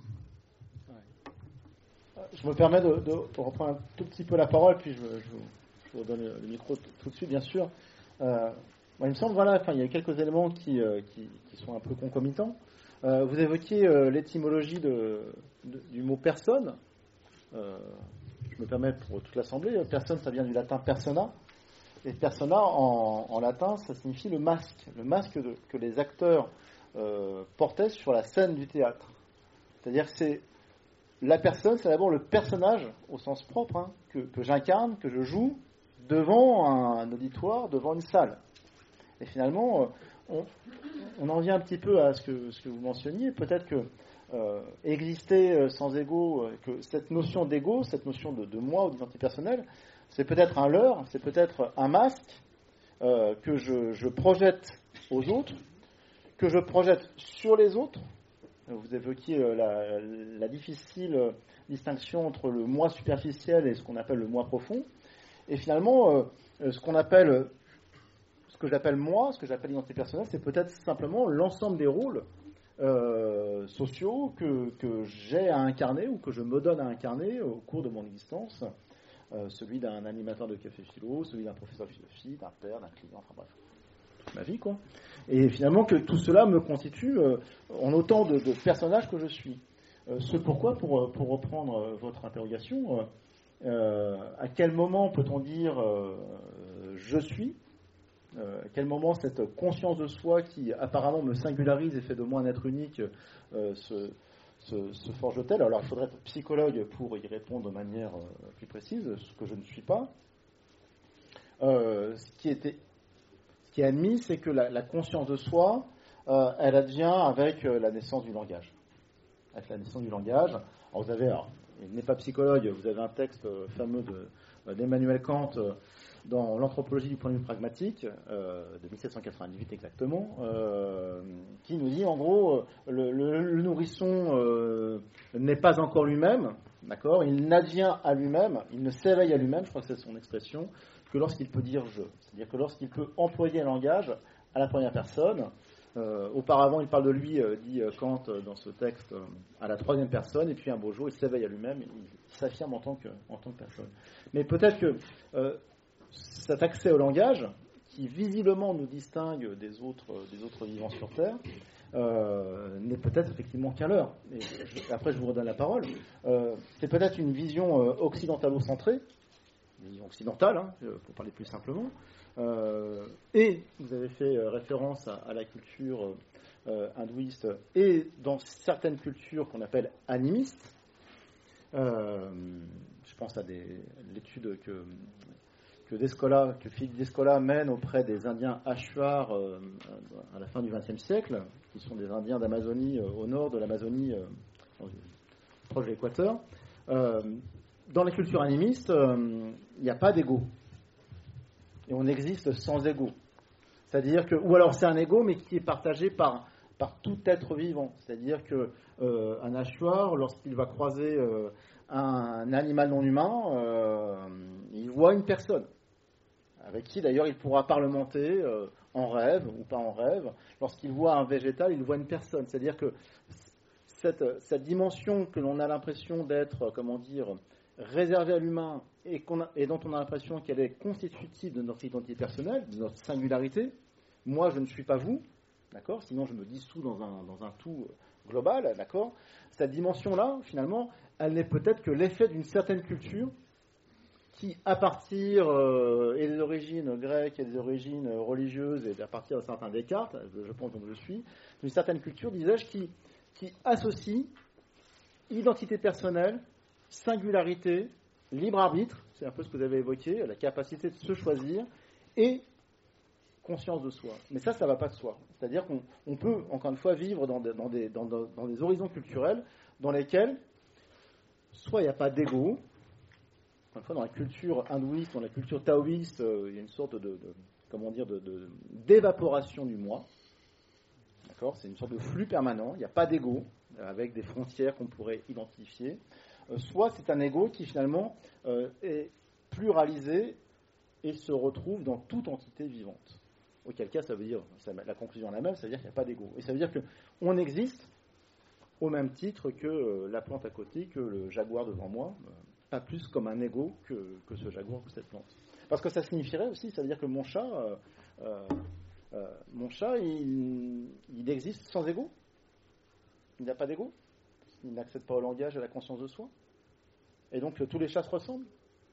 Je me permets de, de, de reprendre un tout petit peu la parole, puis je, je, je vous donne le micro t- tout de suite, bien sûr. Euh, bon, il me semble, voilà, enfin, il y a quelques éléments qui, euh, qui, qui sont un peu concomitants. Euh, vous évoquiez euh, l'étymologie de, de, du mot personne. Euh, je me permets pour toute l'assemblée, personne, ça vient du latin persona. Et persona, en, en latin, ça signifie le masque. Le masque de, que les acteurs euh, portaient sur la scène du théâtre. C'est-à-dire que c'est la personne, c'est d'abord le personnage, au sens propre, hein, que, que j'incarne, que je joue devant un, un auditoire, devant une salle. Et finalement, on, on en vient un petit peu à ce que, ce que vous mentionniez. Peut-être que euh, exister sans ego, que cette notion d'ego, cette notion de, de moi ou d'identité personnelle, c'est peut-être un leurre, c'est peut-être un masque euh, que je, je projette aux autres, que je projette sur les autres. Vous évoquiez la, la difficile distinction entre le moi superficiel et ce qu'on appelle le moi profond. Et finalement, ce qu'on appelle, ce que j'appelle moi, ce que j'appelle l'identité personnelle, c'est peut-être simplement l'ensemble des rôles euh, sociaux que, que j'ai à incarner ou que je me donne à incarner au cours de mon existence. Euh, celui d'un animateur de café philo, celui d'un professeur de philosophie, d'un père, d'un client, enfin bref, toute ma vie, quoi. Et finalement que tout cela me constitue euh, en autant de, de personnages que je suis. Euh, ce pourquoi, pour, pour reprendre euh, votre interrogation, euh, euh, à quel moment peut-on dire euh, je suis euh, à quel moment cette conscience de soi qui apparemment me singularise et fait de moi un être unique euh, se, se, se forge-t-elle? Alors il faudrait être psychologue pour y répondre de manière euh, plus précise, ce que je ne suis pas. Euh, ce qui était Ce qui est admis, c'est que la, la conscience de soi, euh, elle advient avec euh, la naissance du langage. Avec la naissance du langage. Alors vous avez, alors, il n'est pas psychologue, vous avez un texte euh, fameux de, euh, d'Emmanuel Kant euh, dans l'anthropologie du point de vue pragmatique, euh, de mille sept cent quatre-vingt-dix-huit exactement, euh, qui nous dit en gros, euh, le, le, le nourrisson euh, n'est pas encore lui-même, d'accord, il n'advient à lui-même, il ne s'éveille à lui-même, je crois que c'est son expression, que lorsqu'il peut dire je. C'est-à-dire que lorsqu'il peut employer un langage à la première personne. Euh, auparavant, il parle de lui, euh, dit euh, Kant euh, dans ce texte, euh, à la troisième personne, et puis un beau jour, il s'éveille à lui-même, il, il s'affirme en tant que, en tant que personne. Mais peut-être que euh, cet accès au langage, qui visiblement nous distingue des autres, des autres vivants sur Terre, euh, n'est peut-être effectivement qu'un leurre. Et je, après, je vous redonne la parole. Euh, c'est peut-être une vision euh, occidentalo-centrée, vision occidentale, hein, pour parler plus simplement. Euh, et vous avez fait euh, référence à, à la culture euh, hindouiste et dans certaines cultures qu'on appelle animistes. Euh, je pense à des, l'étude que, que, Descola, que Philippe Descola mène auprès des Indiens Achuar euh, à la fin du vingtième siècle, qui sont des Indiens d'Amazonie euh, au nord de l'Amazonie, euh, proche de l'équateur. Euh, dans la culture animiste, il euh, n'y a pas d'ego. Et on existe sans ego. C'est-à-dire que, ou alors c'est un ego, mais qui est partagé par, par tout être vivant. C'est-à-dire qu'un euh, hachoir, lorsqu'il va croiser euh, un animal non humain, euh, il voit une personne, avec qui d'ailleurs il pourra parlementer euh, en rêve ou pas en rêve. Lorsqu'il voit un végétal, il voit une personne. C'est-à-dire que cette, cette dimension que l'on a l'impression d'être, comment dire, réservée à l'humain et, qu'on a, et dont on a l'impression qu'elle est constitutive de notre identité personnelle, de notre singularité. Moi, je ne suis pas vous, d'accord ? Sinon, je me dissous dans un, dans un tout global, d'accord ? Cette dimension-là, finalement, elle n'est peut-être que l'effet d'une certaine culture qui, à partir euh, et des origines grecques et des origines religieuses et à partir d'un certain Descartes, je pense dont je suis, d'une certaine culture, disais-je, qui, qui associe identité personnelle, singularité, libre arbitre, c'est un peu ce que vous avez évoqué, la capacité de se choisir, et conscience de soi. Mais ça, ça ne va pas de soi. C'est-à-dire qu'on on peut, encore une fois, vivre dans des, dans, des, dans, dans des horizons culturels dans lesquels, soit il n'y a pas d'ego, encore une fois, dans la culture hindouiste, dans la culture taoïste, euh, il y a une sorte de, de comment dire, de, de, d'évaporation du moi. D'accord ? C'est une sorte de flux permanent, il n'y a pas d'ego, avec des frontières qu'on pourrait identifier. Soit c'est un ego qui finalement euh, est pluralisé et se retrouve dans toute entité vivante. Auquel cas, ça veut dire, ça, la conclusion est la même, ça veut dire qu'il n'y a pas d'ego. Et ça veut dire qu'on existe au même titre que euh, la plante à côté, que le jaguar devant moi, euh, pas plus comme un ego que, que ce jaguar ou cette plante. Parce que ça signifierait aussi, ça veut dire que mon chat, euh, euh, euh, mon chat, il, il existe sans ego. Il n'a pas d'ego. Il n'accède pas au langage et à la conscience de soi. Et donc, tous les chats se ressemblent,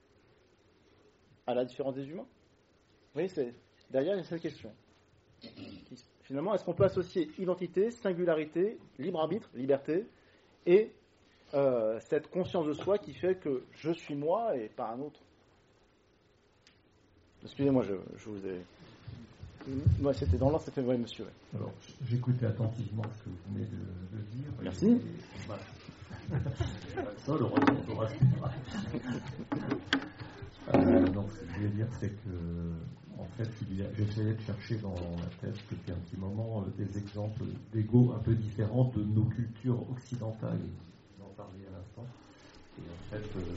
à la différence des humains. Vous voyez, c'est, derrière, il y a cette question. Finalement, est-ce qu'on peut associer identité, singularité, libre arbitre, liberté, et euh, cette conscience de soi qui fait que je suis moi et pas un autre? Excusez-moi, je, je vous ai... Moi, c'était dans l'ordre, c'était vrai, monsieur. Alors, j'écoutais attentivement ce que vous venez de, de dire. Merci. Et, voilà. Ça, le retour aura euh, donc, ce que je voulais dire, c'est que en fait, j'essayais de chercher dans ma tête depuis un petit moment euh, des exemples d'ego un peu différents de nos cultures occidentales. Vous en parliez à l'instant. Et en fait, euh,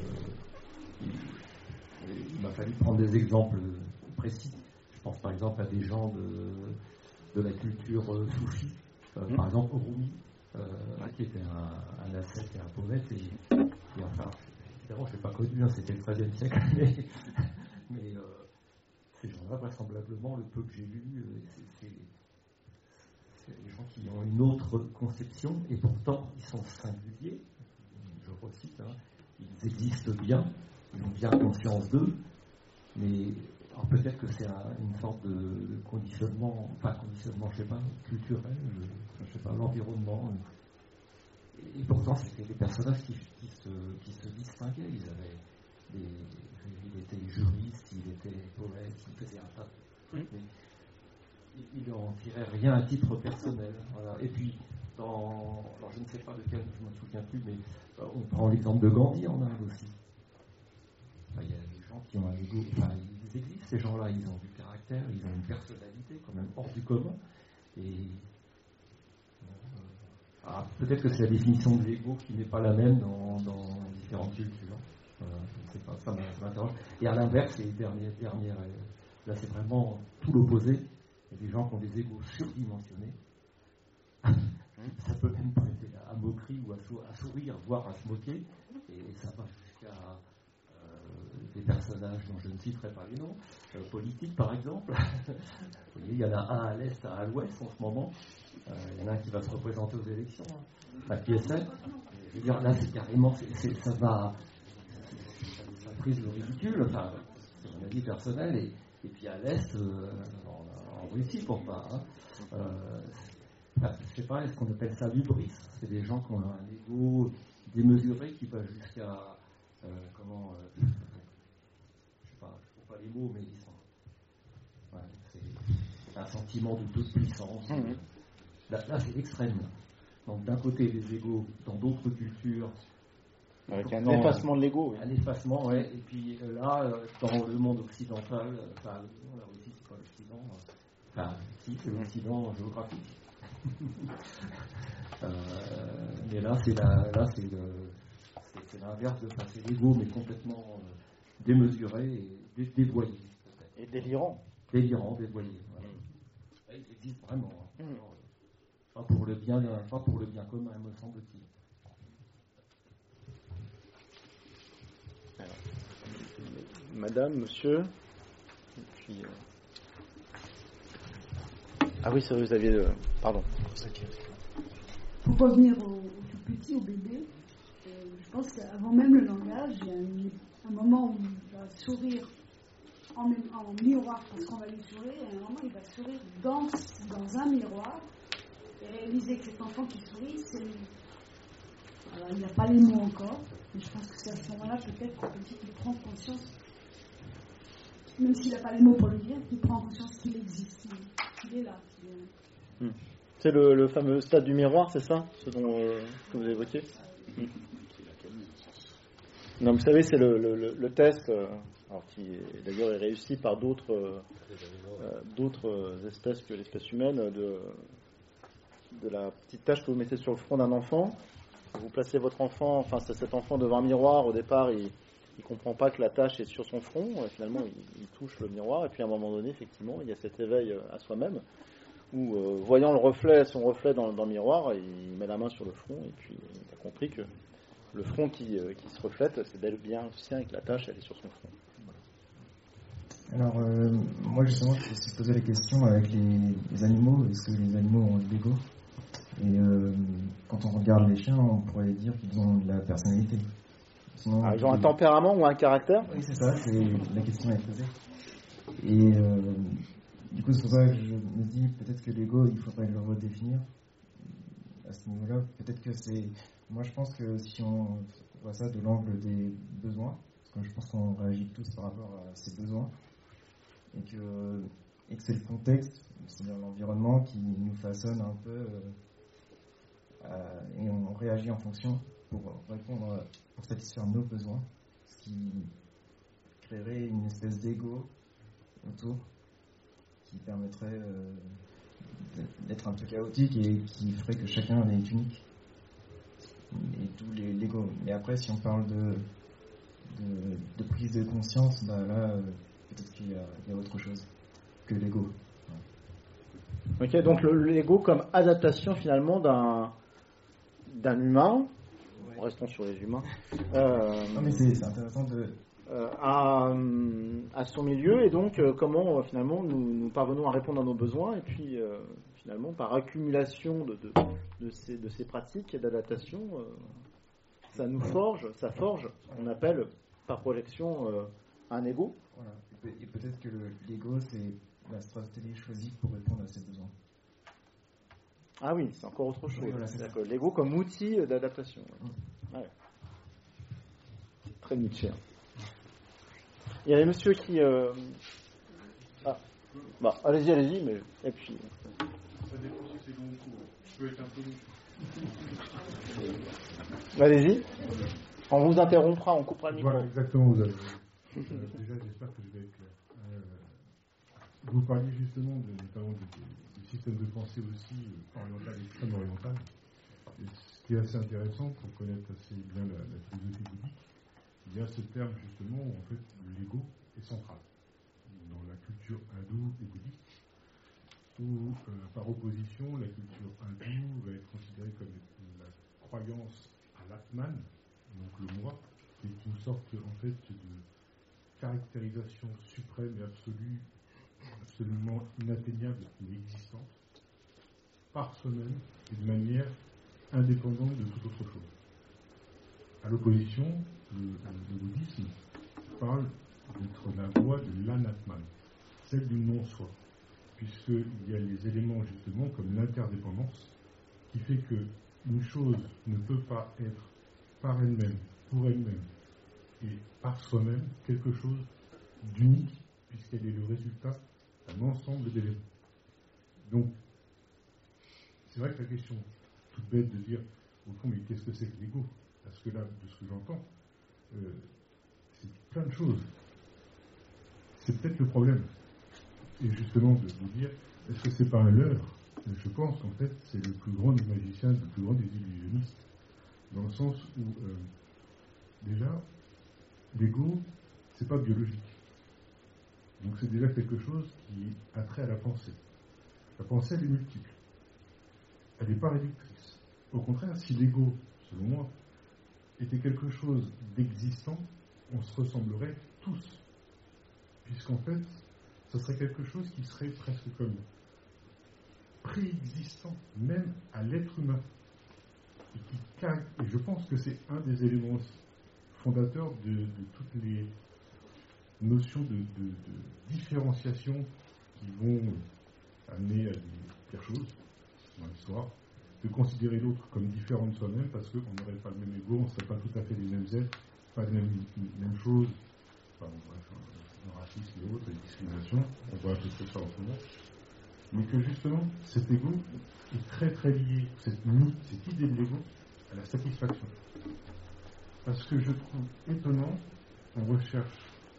il, il m'a fallu prendre des exemples précis. Je pense par exemple à des gens de, de la culture euh, soufie, euh, mmh. par exemple Rumi, euh, qui était un, un ascète et un poète. Et, et enfin, évidemment, je ne l'ai pas connu, hein, c'était le treizième siècle, mais, mais euh, ces gens-là, vraisemblablement, le peu que j'ai lu, euh, c'est, c'est, c'est des gens qui ont une autre conception, et pourtant, ils sont singuliers. Je recite, hein, ils existent bien, ils ont bien conscience d'eux, mais alors peut-être que c'est un, une sorte de, de conditionnement, enfin conditionnement, je ne sais pas, culturel, je ne sais pas, l'environnement. Et, et pourtant, c'était des personnages qui, qui, se, qui se distinguaient. Ils avaient des, il était juriste, il était poète, il faisait un tas de trucs, mais il n'en tirait rien à titre personnel. Voilà. Et puis, dans, alors je ne sais pas lequel, je ne me souviens plus, mais euh, on prend l'exemple de Gandhi en Inde aussi. Enfin, il y a des gens qui ont un ego, enfin, ils existent, ces gens-là, ils ont du caractère, ils ont une personnalité quand même hors du commun. Et euh, alors, peut-être que c'est la définition de l'ego qui n'est pas la même dans, dans différentes cultures. Voilà, je ne sais pas, ça m'interroge. Et à l'inverse, les dernières, dernières, là c'est vraiment tout l'opposé. Il y a des gens qui ont des égos surdimensionnés. Ça peut même prêter à moquerie ou à, sou- à sourire, voire à se moquer. Et ça va jusqu'à euh, des personnages dont je ne citerai pas les noms, euh, politiques par exemple. Vous voyez, il y en a un à l'est, un à l'ouest en ce moment. Euh, il y en a un qui va se représenter aux élections, hein, à P S L. Je veux dire, là c'est carrément, c'est, c'est, ça va, ça, ça prise le ridicule. Enfin, c'est mon avis personnel. Et, et puis à l'est, euh, en, en Russie pour pas. Hein, euh, Enfin, je ne sais pas, est-ce qu'on appelle ça l'hubris? C'est des gens qui ont un ego démesuré qui va jusqu'à, euh, comment, euh, je ne sais pas, je ne trouve pas les mots, mais ils sont, ouais, c'est un sentiment de toute puissance. Mmh. Là, là, c'est l'extrême. Donc d'un côté, des égos dans d'autres cultures. Avec un effacement de l'ego. Oui. Un effacement, ouais. Et puis là, dans le monde occidental, enfin, la Russie, c'est pas l'Occident, enfin, si, c'est l'Occident géographique. euh, mais là c'est, la, là, c'est, le, c'est, c'est l'inverse de ça, c'est l'ego, mais complètement euh, démesuré et dé, dévoyé. Et délirant. Délirant, dévoyé. Voilà. Mm. Il existe vraiment. Hein. Mm. Alors, pas, pour le bien, pas pour le bien commun, me semble-t-il. Alors, madame, monsieur. Et puis, euh... Ah oui, ça vous aviez... Euh, pardon. Pour revenir au, au tout petit, au bébé, euh, je pense qu'avant même le langage, il y a un, un moment où il va sourire en, même, en miroir parce qu'on va lui sourire, et à un moment il va sourire dans, dans un miroir et réaliser que cet enfant qui sourit, c'est lui. Alors il n'y a pas les mots encore, mais je pense que c'est à ce moment-là peut-être qu'on peut prendre conscience, même s'il n'a pas les mots pour le dire, il prend conscience qu'il existe, qu'il est là. Qu'il est... Hmm. C'est le, le fameux stade du miroir, c'est ça, ce dont euh, que vous évoquiez? hmm. Non, vous savez, c'est le, le, le test, euh, alors qui est, d'ailleurs est réussi par d'autres, euh, d'autres espèces que l'espèce humaine, de, de la petite tache que vous mettez sur le front d'un enfant. Vous placez votre enfant, enfin c'est cet enfant devant un miroir, au départ il ne comprend pas que la tache est sur son front, et finalement il, il touche le miroir, et puis à un moment donné, effectivement, il y a cet éveil à soi-même, où euh, voyant le reflet, son reflet dans, dans le miroir, il met la main sur le front, et puis il a compris que le front qui, euh, qui se reflète, c'est bel et bien le sien, et que la tache elle est sur son front. Voilà. Alors euh, moi justement je me suis posé la question avec les, les animaux, est-ce que les animaux ont de l'ego? Et euh, quand on regarde les chiens, on pourrait dire qu'ils ont de la personnalité. Sinon, ah, ils ont un tempérament ou un caractère? Oui, c'est ça, c'est la question à poser. Et euh, du coup, c'est pour ça que je me dis peut-être que l'ego, il faudrait le redéfinir à ce niveau-là. Peut-être que c'est... Moi, je pense que si on voit ça de l'angle des besoins, parce que je pense qu'on réagit tous par rapport à ces besoins, et que, et que c'est le contexte, c'est-à-dire l'environnement qui nous façonne un peu... Euh, Euh, et on réagit en fonction pour répondre, pour satisfaire nos besoins, ce qui créerait une espèce d'ego autour qui permettrait euh, d'être un peu chaotique et qui ferait que chacun est unique. Et tous les Lego. Mais après, si on parle de, de, de prise de conscience, bah là, euh, peut-être qu'il y a, il y a autre chose que l'ego. Ouais. Ok, donc le, l'ego comme adaptation finalement d'un, d'un humain, ouais. Restons sur les humains, euh, non mais c'est, c'est intéressant de... Euh, à, à son milieu, et donc euh, comment euh, finalement nous, nous parvenons à répondre à nos besoins, et puis euh, finalement par accumulation de, de, de, ces, de ces pratiques d'adaptation, euh, ça nous forge, ça forge ce qu'on appelle par projection euh, un ego. Voilà. Et, peut- et peut-être que le, l'ego c'est la stratégie choisie pour répondre à ces besoins. Ah oui, c'est encore autre chose. Oui, voilà, c'est C'est-à-dire ça. que l'ego comme outil d'adaptation. Ouais. Ouais. C'est très Nietzsche. Il y a des messieurs qui... Euh... Ah, bah, allez-y, allez-y, mais... Et puis... Ça dépend si c'est long ou court. Je peux être un peu long. Allez-y. On vous interrompra, on coupera le micro. Voilà, exactement, vous avez... euh, déjà, j'espère que je vais être clair. Euh, vous parliez justement de, notamment du système de pensée aussi euh, oriental et extrême oriental. Et ce qui est assez intéressant pour connaître assez bien la, la philosophie bouddhique, il y a ce terme justement où en fait l'ego est central dans la culture hindoue et bouddhiste, où euh, par opposition la culture hindoue va être considérée comme la croyance à l'Atman, donc le moi, qui est une sorte en fait de caractérisation suprême et absolue, absolument inatteignable et existante, par soi-même et de manière indépendante de toute autre chose. À l'opposition, le, le bouddhisme parle d'être la voie de l'anatman, celle du non-soi, puisqu'il y a les éléments justement comme l'interdépendance, qui fait qu'une chose ne peut pas être par elle-même, pour elle-même, et par soi-même, quelque chose d'unique, puisqu'elle est le résultat d'un ensemble d'éléments. Donc, c'est vrai que la question toute bête de dire, au fond, mais qu'est-ce que c'est que l'ego ? Parce que là, de ce que j'entends, euh, c'est plein de choses. C'est peut-être le problème. Et justement, de vous dire, est-ce que c'est pas un leurre ? Je pense qu'en fait, c'est le plus grand des magiciens, le plus grand des illusionnistes. Dans le sens où, euh, déjà, l'ego, c'est pas biologique. Donc c'est déjà quelque chose qui a trait à la pensée. La pensée, elle est multiple. Elle n'est pas réductrice. Au contraire, si l'ego, selon moi, était quelque chose d'existant, on se ressemblerait tous. Puisqu'en fait, ce serait quelque chose qui serait presque comme préexistant, même à l'être humain. Et, qui, et je pense que c'est un des éléments fondateurs de, de toutes les notions de, de, de différenciation qui vont amener à des pires choses dans l'histoire, de considérer l'autre comme différent de soi-même parce qu'on n'aurait pas le même ego, on ne serait pas tout à fait les mêmes êtres, pas les mêmes, les mêmes choses, enfin, bref, le racisme et autres, les discriminations, on voit un peu tout ça en ce moment, mais que justement cet ego est très très lié, cette, cette idée de l'ego, à la satisfaction. Parce que je trouve étonnant qu'on recherche,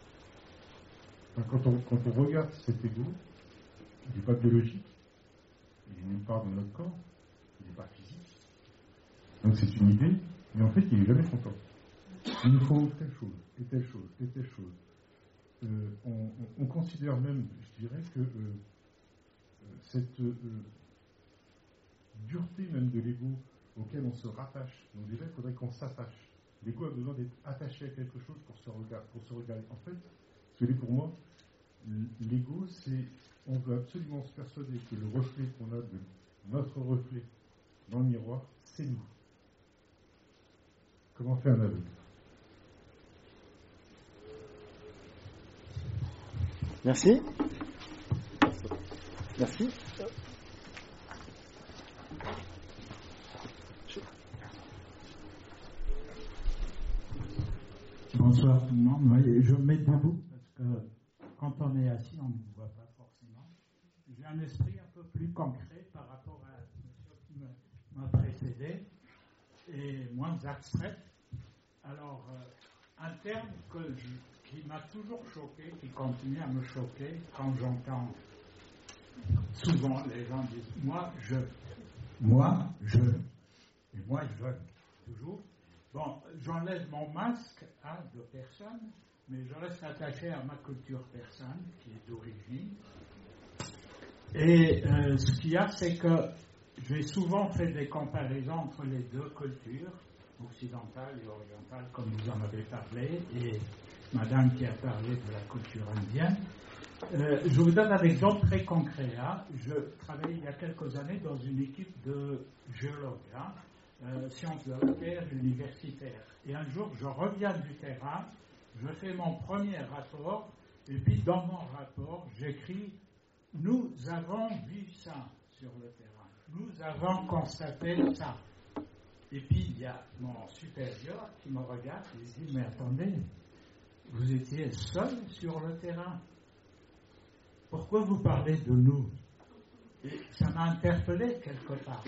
enfin, quand, on, quand on regarde cet ego, il n'est pas biologique, il est nulle part dans notre corps, il n'est pas physique. Donc c'est une idée, mais en fait il n'est jamais content. Il nous faut telle chose, et telle chose, et telle chose. Euh, on, on, on considère même, je dirais, que euh, cette euh, dureté même de l'ego auquel on se rattache, donc déjà il faudrait qu'on s'attache. L'ego a besoin d'être attaché à quelque chose pour se regarder. Pour se regarder. En fait, ce que pour moi, l'ego, c'est, on veut absolument se persuader que le reflet qu'on a de notre reflet dans le miroir, c'est nous. Comment faire un aveugle ? Merci. Merci. Bonsoir tout le monde. Oui, je me mets debout parce que quand on est assis, on ne vous voit pas forcément. J'ai un esprit un peu plus concret par rapport à monsieur qui m'a précédé et moins abstrait. Alors, euh, un terme que je, qui m'a toujours choqué, qui continue à me choquer quand j'entends souvent les gens disent moi je, moi je, et moi je, toujours. Bon, j'enlève mon masque à deux personnes, mais je reste attaché à ma culture persane, qui est d'origine. Et euh, ce qu'il y a, c'est que j'ai souvent fait des comparaisons entre les deux cultures, occidentale et orientale, comme vous en avez parlé, et madame qui a parlé de la culture indienne. Euh, je vous donne un exemple très concret. Hein. Je travaillais il y a quelques années dans une équipe de géologues, hein, euh, sciences de la terre universitaires. Et un jour, je reviens du terrain, je fais mon premier rapport, et puis dans mon rapport, j'écris « Nous avons vu ça sur le terrain. Nous avons constaté ça. » Et puis, il y a mon supérieur qui me regarde et dit « Mais attendez, vous étiez seul sur le terrain. Pourquoi vous parlez de nous ?» Et ça m'a interpellé quelque part.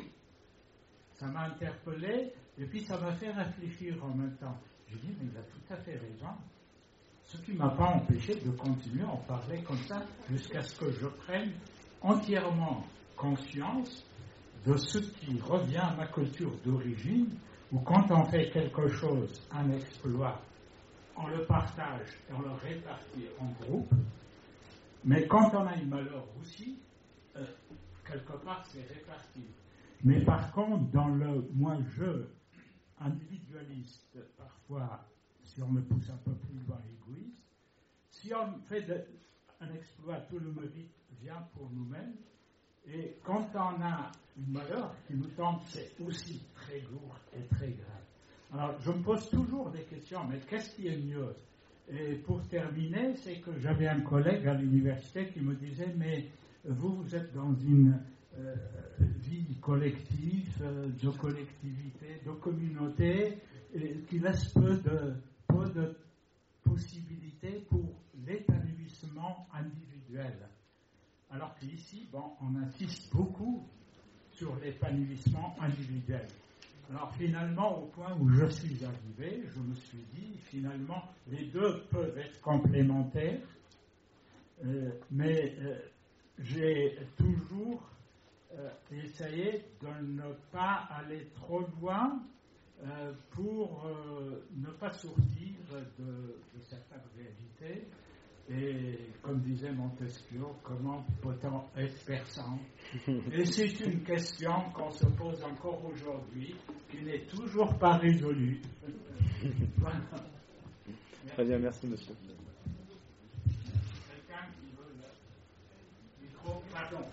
Ça m'a interpellé, et puis ça m'a fait réfléchir en même temps. J'ai dit, mais il a tout à fait raison. Ce qui ne m'a pas empêché de continuer à en parler comme ça, jusqu'à ce que je prenne entièrement conscience de ce qui revient à ma culture d'origine, où quand on fait quelque chose, un exploit, on le partage et on le répartit en groupe, mais quand on a un malheur aussi, euh, quelque part c'est réparti. Mais par contre, dans le moi-je individualiste, parfois, si on me pousse un peu plus loin, égoïste, si on fait de, un exploit, tout le mérite vient pour nous-mêmes, et quand on a un malheur qui nous tombe, c'est aussi très lourd et très grave. Alors, je me pose toujours des questions, mais qu'est-ce qui est mieux ? Et pour terminer, c'est que j'avais un collègue à l'université qui me disait, mais vous, vous êtes dans une euh, vie collective, euh, de collectivité, de communauté, et qui laisse peu de, peu de possibilités pour l'épanouissement individuel. Alors qu'ici, bon, on insiste beaucoup sur l'épanouissement individuel. Alors finalement, au point où je suis arrivé, je me suis dit, finalement, les deux peuvent être complémentaires, euh, mais euh, j'ai toujours euh, essayé de ne pas aller trop loin euh, pour euh, ne pas sortir de, de certaines réalités. Et comme disait Montesquieu, comment peut-on être perçant ? Et c'est une question qu'on se pose encore aujourd'hui, qui n'est toujours pas résolue. Voilà. Très bien, merci monsieur. Quelqu'un qui veut le micro, pardon.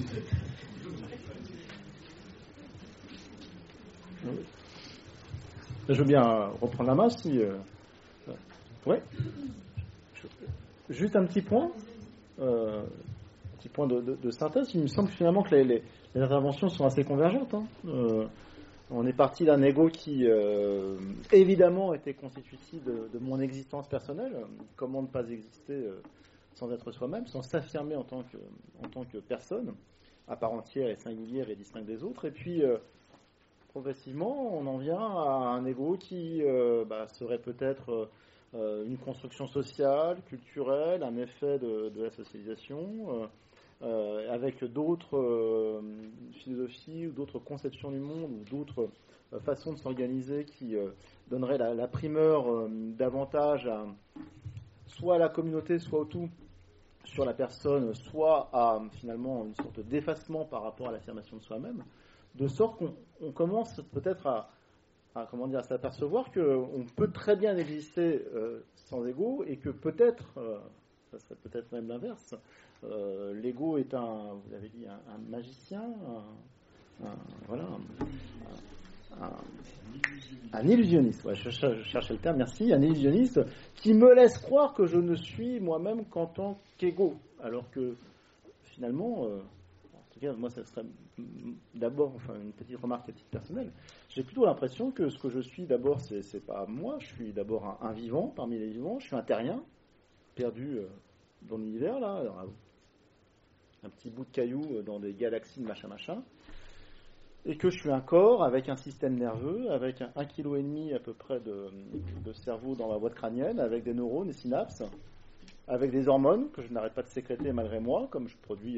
Je veux bien reprendre la main si... Euh... Oui. Juste un petit point, euh, un petit point de, de, de synthèse. Il me semble finalement que les, les, les interventions sont assez convergentes. Hein. Euh, on est parti d'un ego qui, euh, évidemment, était constitutif de, de mon existence personnelle. Comment ne pas exister euh, sans être soi-même, sans s'affirmer en tant que, en tant que personne, à part entière et singulière et distincte des autres. Et puis, euh, progressivement, on en vient à un ego qui euh, bah, serait peut-être... Euh, Euh, une construction sociale, culturelle, un effet de, de la socialisation, euh, euh, avec d'autres euh, philosophies ou d'autres conceptions du monde ou d'autres euh, façons de s'organiser qui euh, donneraient la, la primeur euh, davantage à, soit à la communauté, soit au tout sur la personne, soit à finalement une sorte d'effacement par rapport à l'affirmation de soi-même, de sorte qu'on on commence peut-être à À, comment dire, à s'apercevoir qu'on peut très bien exister euh, sans ego et que peut-être, euh, ça serait peut-être même l'inverse, euh, l'ego est un, vous l'avez dit, un, un magicien, un, un, voilà, un, un, un illusionniste, ouais, je, je cherchais le terme, merci, un illusionniste qui me laisse croire que je ne suis moi-même qu'en tant qu'ego, alors que finalement... Euh, moi, ça serait d'abord, enfin, une petite remarque à titre personnel. J'ai plutôt l'impression que ce que je suis d'abord, c'est, c'est pas moi. Je suis d'abord un, un vivant parmi les vivants. Je suis un terrien perdu euh, dans l'univers là, alors, un petit bout de caillou dans des galaxies, machin, machin. Et que je suis un corps avec un système nerveux, avec un, un kilo et demi à peu près de, de cerveau dans ma boîte crânienne, avec des neurones, des synapses, avec des hormones que je n'arrête pas de sécréter malgré moi, comme je produis. Euh,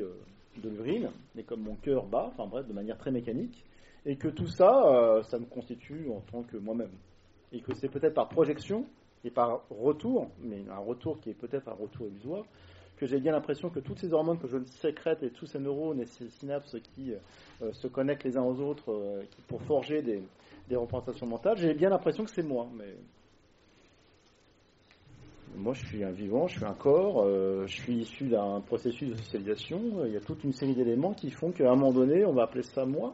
de l'urine, et comme mon cœur bat, enfin bref, de manière très mécanique, et que tout ça, euh, ça me constitue en tant que moi-même. Et que c'est peut-être par projection et par retour, mais un retour qui est peut-être un retour illusoire, que j'ai bien l'impression que toutes ces hormones que je sécrète et tous ces neurones et ces synapses qui euh, se connectent les uns aux autres euh, qui, pour forger des, des représentations mentales, j'ai bien l'impression que c'est moi. Mais moi, je suis un vivant, je suis un corps, euh, je suis issu d'un processus de socialisation. Euh, il y a toute une série d'éléments qui font qu'à un moment donné, on va appeler ça moi.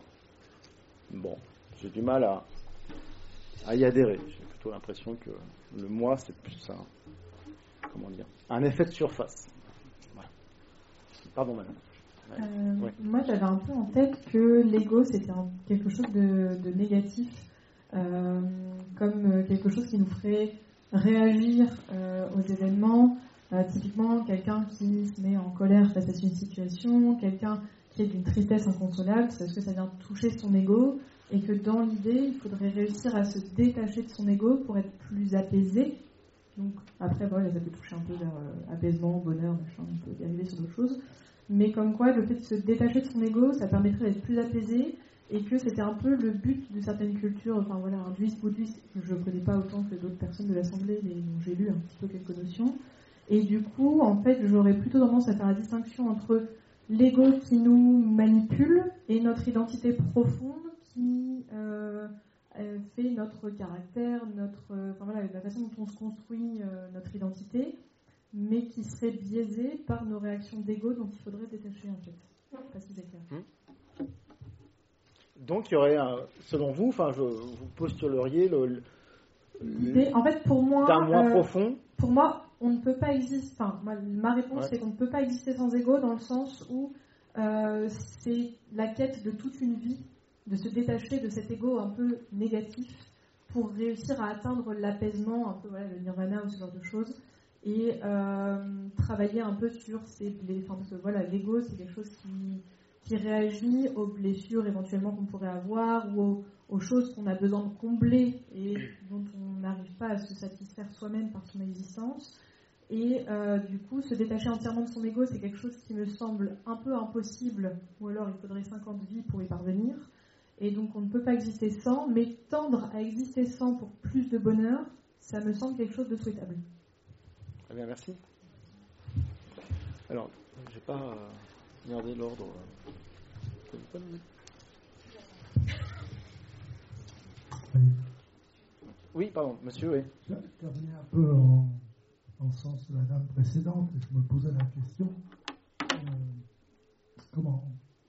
Bon, j'ai du mal à, à y adhérer. J'ai plutôt l'impression que le moi, c'est plus un, comment dire, un effet de surface. Voilà. Pardon, madame. Ouais. Euh, ouais. Moi, j'avais un peu en tête que l'ego, c'était un, quelque chose de, de négatif, euh, comme quelque chose qui nous ferait réagir euh, aux événements. Euh, typiquement, quelqu'un qui se met en colère face à une situation, quelqu'un qui est d'une tristesse inconsolable, c'est parce que ça vient toucher son ego, et que dans l'idée, il faudrait réussir à se détacher de son ego pour être plus apaisé. Donc, après, voilà, ça peut toucher un peu vers euh, apaisement, bonheur, machin, on peut dériver sur d'autres choses. Mais comme quoi, le fait de se détacher de son ego, ça permettrait d'être plus apaisé, et que c'était un peu le but de certaines cultures, enfin voilà, hindouistes, bouddhistes, que je ne connais pas autant que d'autres personnes de l'Assemblée, mais dont j'ai lu un petit peu quelques notions. Et du coup, en fait, j'aurais plutôt tendance à faire la distinction entre l'ego qui nous manipule et notre identité profonde qui euh, euh, fait notre caractère, notre, euh, enfin voilà, la façon dont on se construit euh, notre identité, mais qui serait biaisée par nos réactions d'ego dont il faudrait détacher en fait. Je sais pas si c'est clair. Mmh. Donc il y aurait, un, selon vous, enfin, je, vous postuleriez le, le en fait, pour moi, d'un moi euh, profond. Pour moi, on ne peut pas exister. Enfin, ma, ma réponse ouais. c'est qu'on ne peut pas exister sans ego, dans le sens où euh, c'est la quête de toute une vie de se détacher de cet ego un peu négatif pour réussir à atteindre l'apaisement, un peu voilà, le nirvana ou ce genre de choses, et euh, travailler un peu sur ces blessures. Enfin, parce que voilà, l'ego c'est quelque chose qui qui réagit aux blessures éventuellement qu'on pourrait avoir ou aux, aux choses qu'on a besoin de combler et dont on n'arrive pas à se satisfaire soi-même par son existence. Et euh, du coup, se détacher entièrement de son ego, c'est quelque chose qui me semble un peu impossible, ou alors il faudrait cinquante vies pour y parvenir. Et donc on ne peut pas exister sans, mais tendre à exister sans pour plus de bonheur, ça me semble quelque chose de souhaitable. Très bien, merci. Alors, je n'ai pas... Euh... Regardez l'ordre. Oui, pardon, monsieur, oui. J'intervenais un peu en, en le sens de la dame précédente, et je me posais la question euh, comment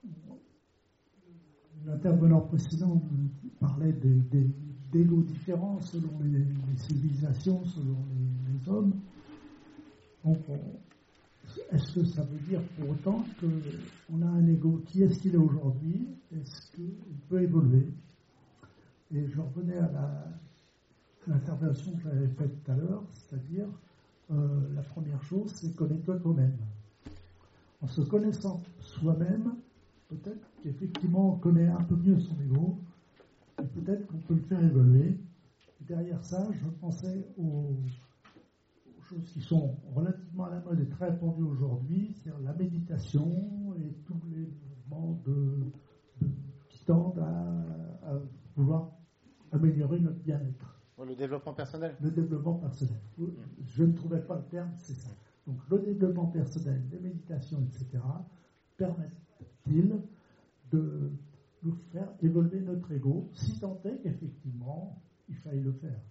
l'intervenant précédent parlait des, des, d'égos différents selon les, les civilisations, selon les, les hommes. Donc, on, est-ce que ça veut dire pour autant qu'on a un ego qui est ce qu'il est aujourd'hui? Est-ce qu'il peut évoluer? Et je revenais à, la, à l'intervention que j'avais faite tout à l'heure, c'est-à-dire euh, la première chose, c'est connaître toi-même. En se connaissant soi-même, peut-être qu'effectivement on connaît un peu mieux son ego, et peut-être qu'on peut le faire évoluer. Et derrière ça, je pensais aux choses qui sont relativement à la mode et très répandues aujourd'hui, c'est-à-dire la méditation et tous les mouvements de, de, qui tendent à, à vouloir améliorer notre bien-être. Le développement personnel. Le développement personnel. Je ne trouvais pas le terme, c'est ça. Donc le développement personnel, les méditations, et cetera, permettent-ils de nous faire évoluer notre ego, si tant est qu'effectivement, il faille le faire.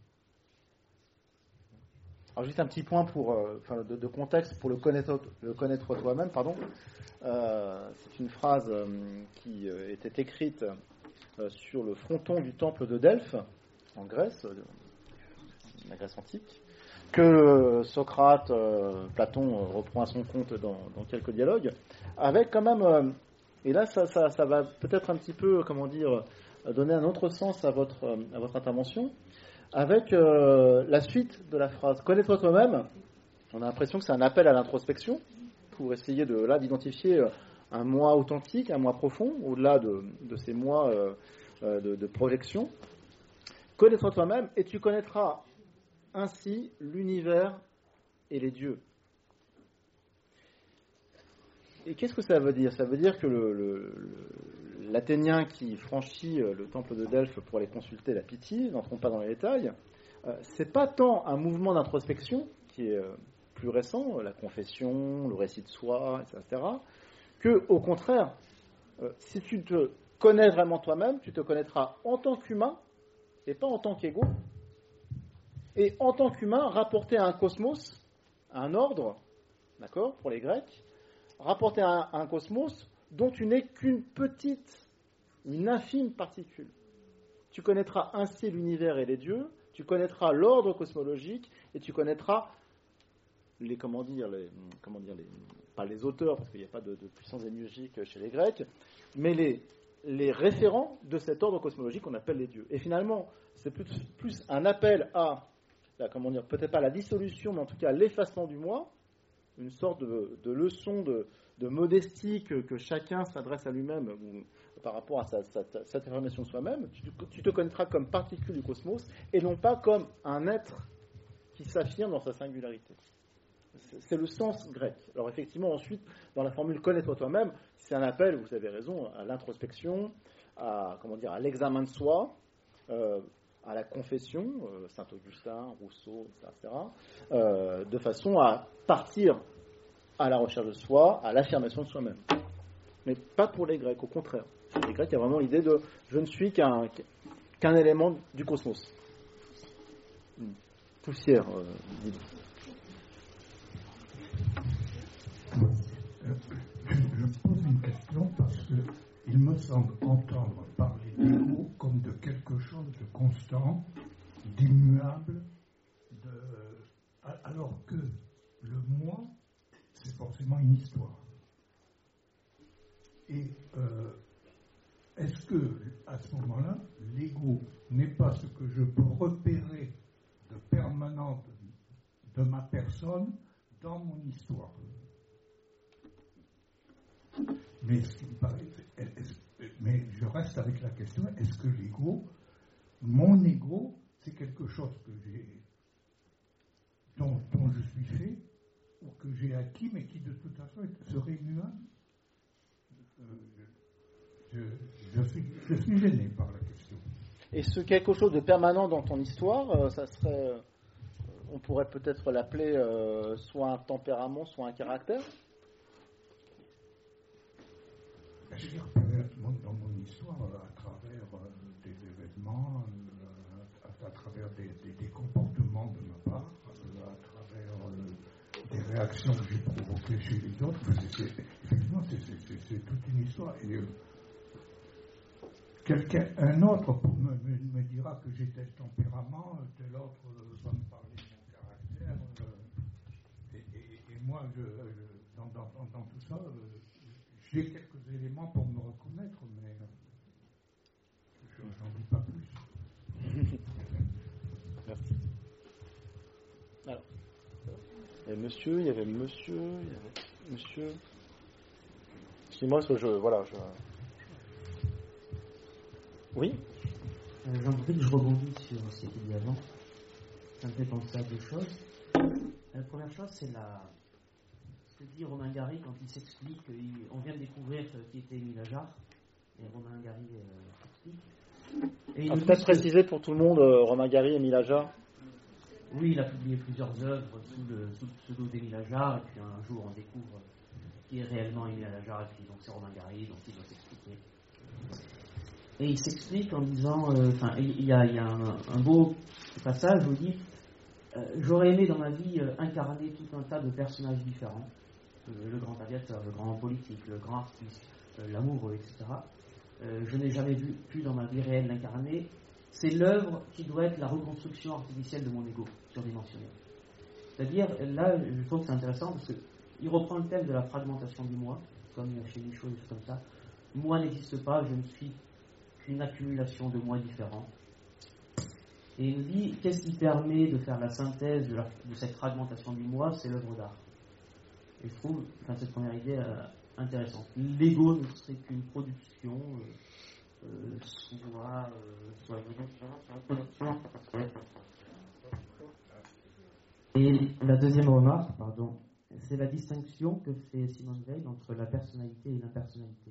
Alors juste un petit point pour, euh, enfin, de, de contexte pour le connaître, le connaître toi-même. Pardon. Euh, c'est une phrase euh, qui euh, était écrite euh, sur le fronton du temple de Delphes, en Grèce, euh, la Grèce antique, que euh, Socrate, euh, Platon euh, reprend à son compte dans, dans quelques dialogues, avec quand même, euh, et là ça, ça, ça va peut-être un petit peu, comment dire, donner un autre sens à votre, euh, à votre intervention. Avec euh, la suite de la phrase « Connais-toi toi-même », on a l'impression que c'est un appel à l'introspection pour essayer de, là, d'identifier un moi authentique, un moi profond, au-delà de, de ces moi euh, de, de projection. « Connais-toi toi-même et tu connaîtras ainsi l'univers et les dieux. » et qu'est-ce que ça veut dire? Ça veut dire que le, le, l'Athénien qui franchit le temple de Delphes pour aller consulter la Pythie, n'entrons pas dans les détails, euh, c'est pas tant un mouvement d'introspection qui est euh, plus récent, la confession, le récit de soi, et cetera, que au contraire, euh, si tu te connais vraiment toi-même, tu te connaîtras en tant qu'humain et pas en tant qu'égo, et en tant qu'humain rapporté à un cosmos, à un ordre, d'accord, pour les Grecs, rapporté à un, à un cosmos dont tu n'es qu'une petite, une infime particule. Tu connaîtras ainsi l'univers et les dieux, tu connaîtras l'ordre cosmologique et tu connaîtras les, comment dire, les, comment dire, les, pas les auteurs, parce qu'il n'y a pas de, de puissance émiologique chez les Grecs, mais les, les référents de cet ordre cosmologique qu'on appelle les dieux. Et finalement, c'est plus, plus un appel à, la, comment dire, peut-être pas la dissolution, mais en tout cas l'effacement du moi, une sorte de, de leçon de, de modestie que, que chacun s'adresse à lui-même ou, par rapport à sa, sa, cette affirmation de soi-même. Tu, tu te connaîtras comme particule du cosmos et non pas comme un être qui s'affirme dans sa singularité. C'est, c'est le sens grec. Alors effectivement, ensuite, dans la formule « connais-toi toi-même », c'est un appel, vous avez raison, à l'introspection, à, comment dire, à l'examen de soi, euh, à la confession, euh, Saint-Augustin, Rousseau, et cetera, euh, de façon à partir à la recherche de soi, à l'affirmation de soi-même. Mais pas pour les Grecs, au contraire. Chez les Grecs, il y a vraiment l'idée de « je ne suis qu'un, qu'un élément du cosmos ». Une poussière, euh, dis-le. Je pose une question parce qu'il me semble entendre parler d'ego comme de quelque chose de constant, d'immuable, de, alors que le moi, c'est forcément une histoire. Et euh, est-ce que, à ce moment-là, l'ego n'est pas ce que je peux repérer de permanent de, de ma personne dans mon histoire? Mais, ce qui me paraît, mais je reste avec la question, est-ce que l'ego, mon ego, c'est quelque chose que j'ai, dont, dont je suis fait, ou que j'ai acquis, mais qui de toute façon serait immuable? euh, je, je, suis, je suis gêné par la question. Et ce quelque chose de permanent dans ton histoire, euh, ça serait, euh, on pourrait peut-être l'appeler euh, soit un tempérament, soit un caractère? J'ai dans mon histoire, à travers euh, des événements, euh, à, à travers des, des, des comportements de ma part, euh, à travers euh, des réactions que j'ai provoquées chez les autres, c'est, c'est, effectivement, c'est, c'est, c'est, c'est toute une histoire. Et euh, quelqu'un, un autre me, me, me dira que j'ai tel tempérament, tel autre euh, va me parler de mon caractère. Euh, et, et, et moi, je, je, dans, dans, dans, dans tout ça, euh, j'ai quelques éléments pour me reconnaître, mais je n'en dis pas plus. Merci. Alors, il y avait monsieur, il y avait monsieur, il y avait monsieur. Excusez-moi, parce que je. Voilà, je. Oui euh, J'en profite, je rebondis sur ce qui était dit avant. Ça me fait penser à deux choses. La première chose, c'est la. Ce que dit Romain Gary quand il s'explique, on vient de découvrir qui était Émile Ajar, et Romain Gary euh, s'explique. Et il ah, peut-être préciser pour tout le monde, euh, Romain Gary, Émile Ajar. Oui, il a publié plusieurs œuvres sous le, sous le pseudo d'Émile Ajar, et puis un jour on découvre qui est réellement Émile Ajar, et puis donc c'est Romain Gary, donc il doit s'expliquer. Et il s'explique en disant, enfin, euh, il y a, il y a un, un beau passage où il dit euh, j'aurais aimé dans ma vie euh, incarner tout un tas de personnages différents. Le grand aviateur, le grand politique, le grand artiste, euh, l'amoureux, et cetera. Euh, je n'ai jamais vu, pu dans ma vie réelle l'incarner. C'est l'œuvre qui doit être la reconstruction artificielle de mon ego surdimensionné. C'est-à-dire, là, je trouve que c'est intéressant parce qu'il reprend le thème de la fragmentation du moi, comme chez Michaud, des choses comme ça. Moi n'existe pas, je ne suis qu'une accumulation de moi différents. Et il nous dit, qu'est-ce qui permet de faire la synthèse de, la, de cette fragmentation du moi? C'est l'œuvre d'art. Et je trouve enfin, cette première idée euh, intéressante. L'ego ne serait qu'une production, euh, euh, soit, euh, soit une production. Et la deuxième remarque, pardon, c'est la distinction que fait Simone Weil entre la personnalité et l'impersonnalité.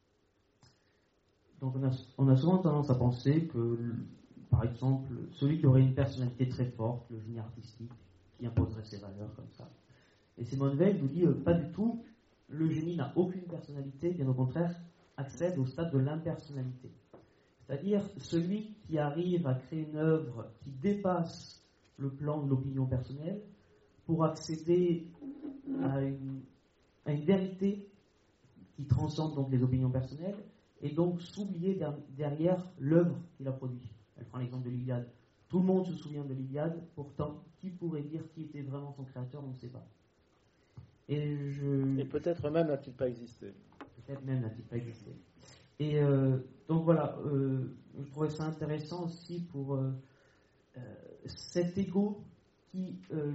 Donc on a, on a souvent tendance à penser que, par exemple, celui qui aurait une personnalité très forte, le génie artistique, qui imposerait ses valeurs comme ça. Et Simone Weil nous dit, euh, pas du tout, le génie n'a aucune personnalité, bien au contraire, accède au stade de l'impersonnalité. C'est-à-dire celui qui arrive à créer une œuvre qui dépasse le plan de l'opinion personnelle pour accéder à une, à une vérité qui transcende donc les opinions personnelles et donc s'oublier der- derrière l'œuvre qu'il a produite. Elle prend l'exemple de l'Iliade. Tout le monde se souvient de l'Iliade, pourtant, qui pourrait dire qui était vraiment son créateur, on ne sait pas. Et, je... Et peut-être même n'a-t-il pas existé. Peut-être même n'a-t-il pas existé. Et euh, donc voilà, euh, je trouvais ça intéressant aussi pour euh, euh, cet ego qui, euh,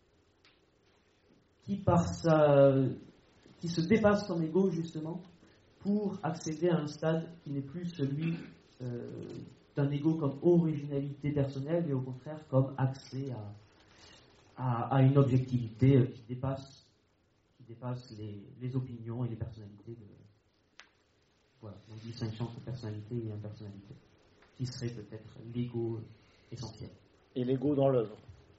qui, par sa, qui se dépasse son ego justement pour accéder à un stade qui n'est plus celui euh, d'un ego comme originalité personnelle, mais au contraire comme accès à, à, à une objectivité qui dépasse, qui dépasse les, les opinions et les personnalités de. Voilà, donc distinction entre personnalité et impersonnalité, qui serait peut-être l'ego essentiel. Et l'ego dans l'œuvre.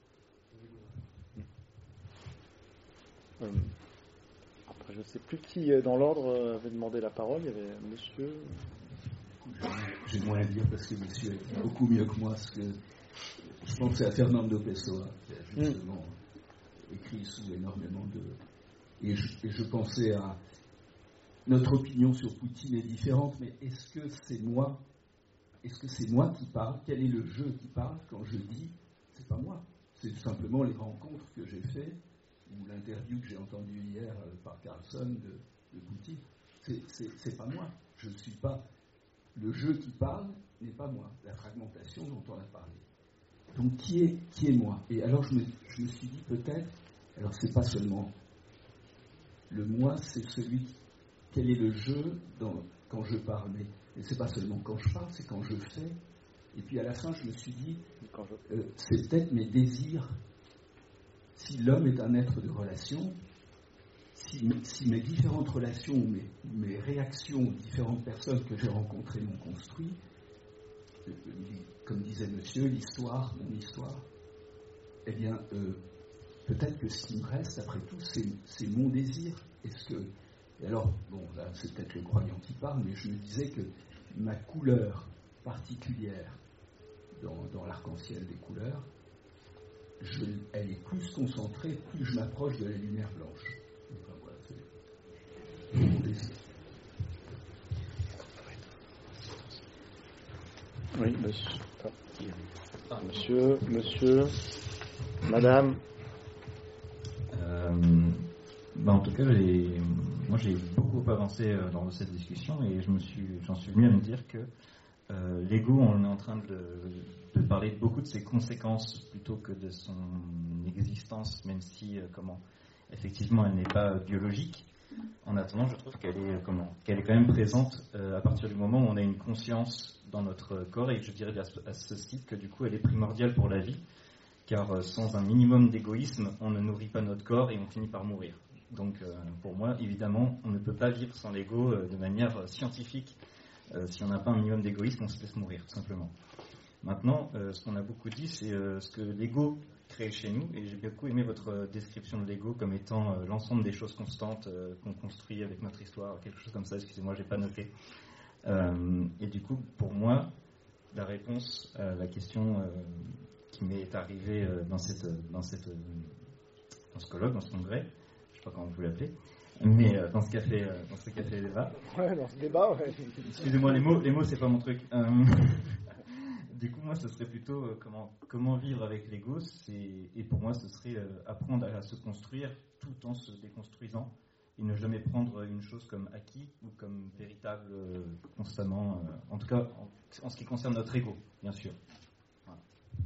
Euh, après, je ne sais plus qui dans l'ordre avait demandé la parole. Il y avait monsieur. J'ai moins à dire parce que monsieur a dit beaucoup mieux que moi ce que je pensais à Fernando Pessoa, qui a justement mm. écrit sous énormément de. Et je, et je pensais à. Notre opinion sur Poutine est différente, mais est-ce que c'est moi Est-ce que c'est moi qui parle? Quel est le jeu qui parle quand je dis c'est pas moi? C'est simplement les rencontres que j'ai faites ou l'interview que j'ai entendue hier par Carlson de, de Poutine. C'est, c'est, c'est pas moi. Je ne suis pas. Le jeu qui parle n'est pas moi. La fragmentation dont on a parlé. Donc qui est, qui est moi? Et alors je me, je me suis dit peut-être. Alors c'est pas seulement le moi, c'est celui qui. Quel est le jeu dans, quand je parle? Mais, mais c'est pas seulement quand je parle, c'est quand je fais. Et puis à la fin, je me suis dit, euh, c'est peut-être mes désirs. Si l'homme est un être de relation, si, si mes différentes relations, mes, mes réactions aux différentes personnes que j'ai rencontrées m'ont construit, euh, comme disait monsieur, l'histoire, mon histoire, eh bien, euh, peut-être que ce qui me reste, après tout, c'est, c'est mon désir. Est-ce que Et alors, bon, là, c'est peut-être le croyant qui parle, mais je me disais que ma couleur particulière dans, dans l'arc-en-ciel des couleurs, je, elle est plus concentrée, plus je m'approche de la lumière blanche. Enfin, voilà, c'est mon désir. Oui, monsieur. Ah, monsieur, monsieur, madame. Euh, bah en tout cas, j'ai, moi j'ai beaucoup avancé lors de cette discussion et je me suis, j'en suis venu à me dire que euh, l'ego, on est en train de, de parler beaucoup de ses conséquences plutôt que de son existence, même si, euh, comment, effectivement, elle n'est pas biologique. En attendant, je trouve qu'elle est, comment, qu'elle est quand même présente euh, à partir du moment où on a une conscience dans notre corps, et je dirais à ce, à ce titre que du coup, elle est primordiale pour la vie, car euh, sans un minimum d'égoïsme, on ne nourrit pas notre corps et on finit par mourir. Donc, euh, pour moi, évidemment, on ne peut pas vivre sans l'ego euh, de manière euh, scientifique. Euh, si on n'a pas un minimum d'égoïsme, on se laisse mourir, tout simplement. Maintenant, euh, ce qu'on a beaucoup dit, c'est euh, ce que l'ego crée chez nous, et j'ai beaucoup aimé votre description de l'ego comme étant euh, l'ensemble des choses constantes euh, qu'on construit avec notre histoire, quelque chose comme ça, excusez-moi, j'ai pas noté. Euh, et du coup, pour moi, la réponse à la question euh, qui m'est arrivée euh, dans, cette, dans, cette, euh, dans ce colloque, dans ce congrès, je sais pas comment vous l'appelez, mais euh, dans ce café, euh, dans ce café débat. Ouais, dans ce débat, ouais. Excusez-moi, les mots, les mots, c'est pas mon truc. Euh, du coup, moi, ce serait plutôt euh, comment, comment vivre avec l'ego, c'est, et pour moi, ce serait euh, apprendre à, à se construire tout en se déconstruisant, et ne jamais prendre une chose comme acquis ou comme véritable euh, constamment, euh, en tout cas en, en ce qui concerne notre ego, bien sûr. Voilà.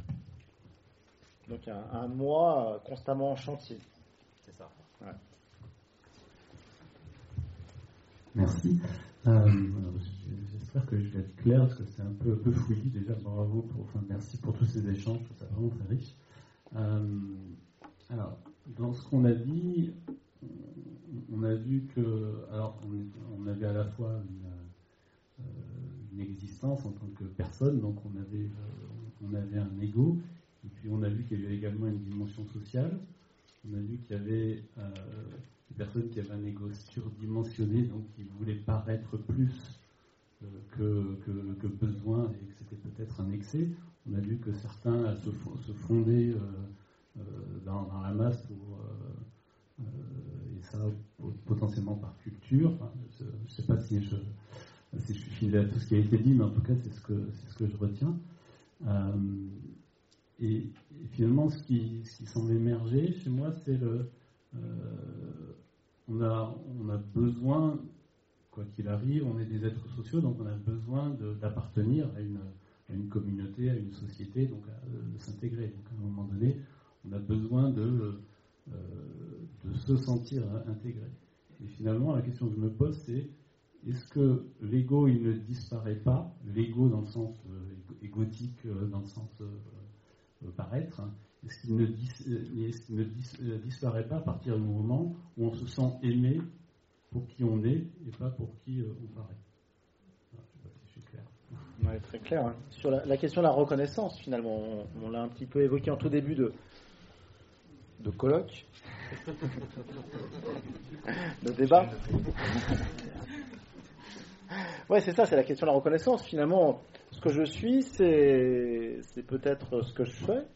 Donc un, un moi constamment en chantier. C'est ça. Ouais. Merci. Euh, j'espère que je vais être clair parce que c'est un peu, un peu fouillis. Déjà, bravo, pour, enfin, merci pour tous ces échanges, je trouve ça vraiment très riche. Euh, alors, dans dans ce qu'on a dit, on a vu que, alors, on, on avait à la fois une, euh, une existence en tant que personne, donc on avait, euh, on avait un ego, et puis on a vu qu'il y avait également une dimension sociale. On a vu qu'il y avait euh, des personnes qui avaient un ego surdimensionné, donc qui voulaient paraître plus euh, que, que, que besoin, et que c'était peut-être un excès. On a vu que certains se, se fondaient euh, euh, dans, dans la masse pour, euh, euh, et ça potentiellement par culture. Enfin, je ne sais pas si je, si je suis fidèle à tout ce qui a été dit, mais en tout cas c'est ce que, c'est ce que je retiens. Euh, et, et finalement, ce qui, ce qui semble émerger chez moi, c'est le, euh, on a, on a besoin, quoi qu'il arrive, on est des êtres sociaux, donc on a besoin de, d'appartenir à une, à une communauté, à une société, donc à, de s'intégrer. Donc à un moment donné, on a besoin de, euh, de se sentir intégré. Et finalement, la question que je me pose, c'est est-ce que l'ego, il ne disparaît pas, l'ego dans le sens euh, égotique, euh, dans le sens euh, euh, paraître, hein, est-ce qu'il ne, dis, est-ce qu'il ne dis, euh, disparaît pas à partir du moment où on se sent aimé pour qui on est et pas pour qui euh, on paraît? Je ne sais pas si je suis clair. Ouais, très clair. Hein. Sur la, la question de la reconnaissance, finalement, on, on l'a un petit peu évoqué en tout début de, de colloque, de débat. Ouais, c'est ça, c'est la question de la reconnaissance. Finalement, ce que je suis, c'est, c'est peut-être ce que je fais.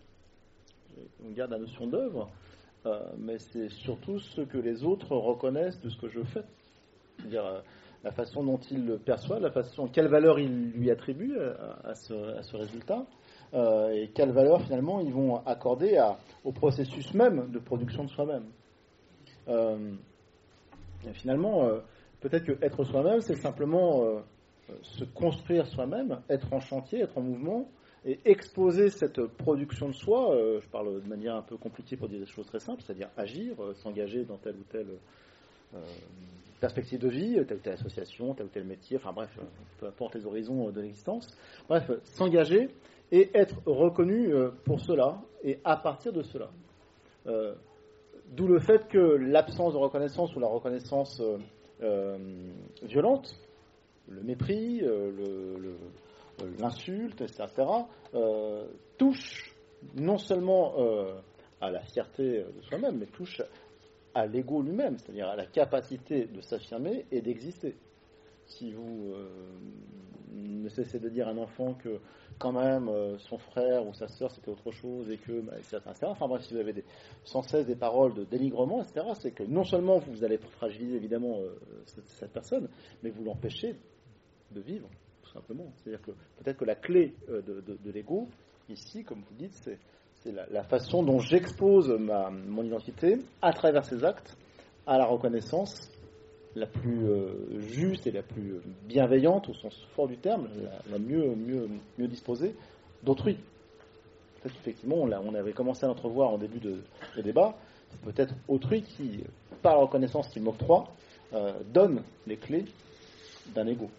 On garde la notion d'œuvre, euh, mais c'est surtout ce que les autres reconnaissent de ce que je fais. C'est-à-dire euh, la façon dont ils le perçoivent, la façon, quelle valeur ils lui attribuent à, à, ce, à ce résultat, euh, et quelle valeur finalement ils vont accorder à, au processus même de production de soi-même. Euh, et finalement, euh, peut-être que être soi-même, c'est simplement euh, se construire soi-même, être en chantier, être en mouvement, et exposer cette production de soi, euh, je parle de manière un peu compliquée pour dire des choses très simples, c'est-à-dire agir, euh, s'engager dans telle ou telle euh, perspective de vie, telle ou telle association, tel ou tel métier, enfin bref, euh, peu importe les horizons de l'existence, bref, euh, s'engager et être reconnu euh, pour cela, et à partir de cela. Euh, d'où le fait que l'absence de reconnaissance ou la reconnaissance euh, euh, violente, le mépris, euh, le... le l'insulte, et cetera, euh, touche non seulement euh, à la fierté de soi-même, mais touche à l'ego lui-même, c'est-à-dire à la capacité de s'affirmer et d'exister. Si vous euh, ne cessez de dire à un enfant que quand même euh, son frère ou sa sœur c'était autre chose et que, bah, et cetera, et cetera, enfin bref, si vous avez des, sans cesse des paroles de dénigrement, et cetera, c'est que non seulement vous allez fragiliser évidemment euh, cette, cette personne, mais vous l'empêchez de vivre. Simplement. C'est-à-dire que peut-être que la clé de, de, de l'ego, ici, comme vous dites, c'est, c'est la, la façon dont j'expose ma, mon identité à travers ces actes à la reconnaissance la plus euh, juste et la plus bienveillante, au sens fort du terme, la, la mieux, mieux, mieux disposée d'autrui. Peut-être qu'effectivement, on, on avait commencé à l'entrevoir en début de, de débat, c'est peut-être autrui qui, par la reconnaissance qu'il m'octroie, euh, donne les clés d'un ego.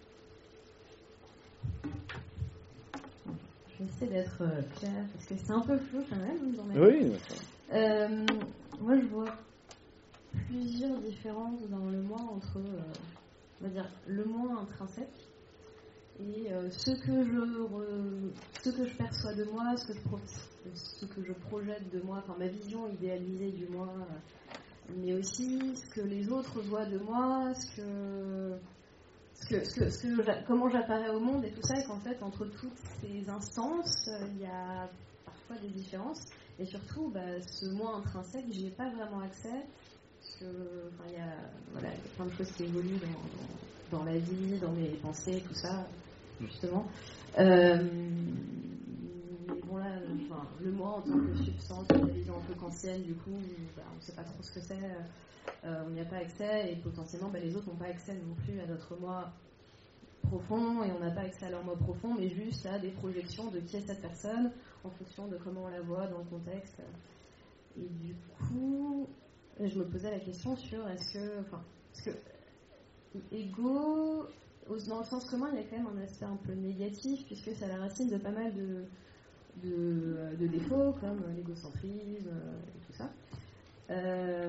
Je vais essayer d'être euh, claire, parce que c'est un peu flou quand même dans ma oui, euh, moi je vois plusieurs différences dans le moi entre euh, on va dire le moi intrinsèque et euh, ce que je re, ce que je perçois de moi, ce que je, pro, ce que je projette de moi, enfin ma vision idéalisée du moi, euh, mais aussi ce que les autres voient de moi, ce que Ce que, ce que, ce que je, comment j'apparais au monde et tout ça, et qu'en fait, entre toutes ces instances, euh, il y a parfois des différences, et surtout, bah, ce moi intrinsèque, j'y ai pas vraiment accès, parce que, enfin, il y a, voilà, il y a plein de choses qui évoluent dans, dans, dans la vie, dans mes pensées, tout ça, justement. Euh, mais bon, là, enfin, le moi en tant que substance, la vision un peu kantienne, du coup, bah, on ne sait pas trop ce que c'est. Euh, on n'y a pas accès et potentiellement bah, les autres n'ont pas accès non plus à notre moi profond et on n'a pas accès à leur moi profond mais juste à des projections de qui est cette personne en fonction de comment on la voit dans le contexte. Et du coup je me posais la question sur est-ce que enfin parce que ego dans le sens commun il y a quand même un aspect un peu négatif puisque c'est à la racine de pas mal de, de, de défauts comme l'égocentrisme et tout ça. Euh,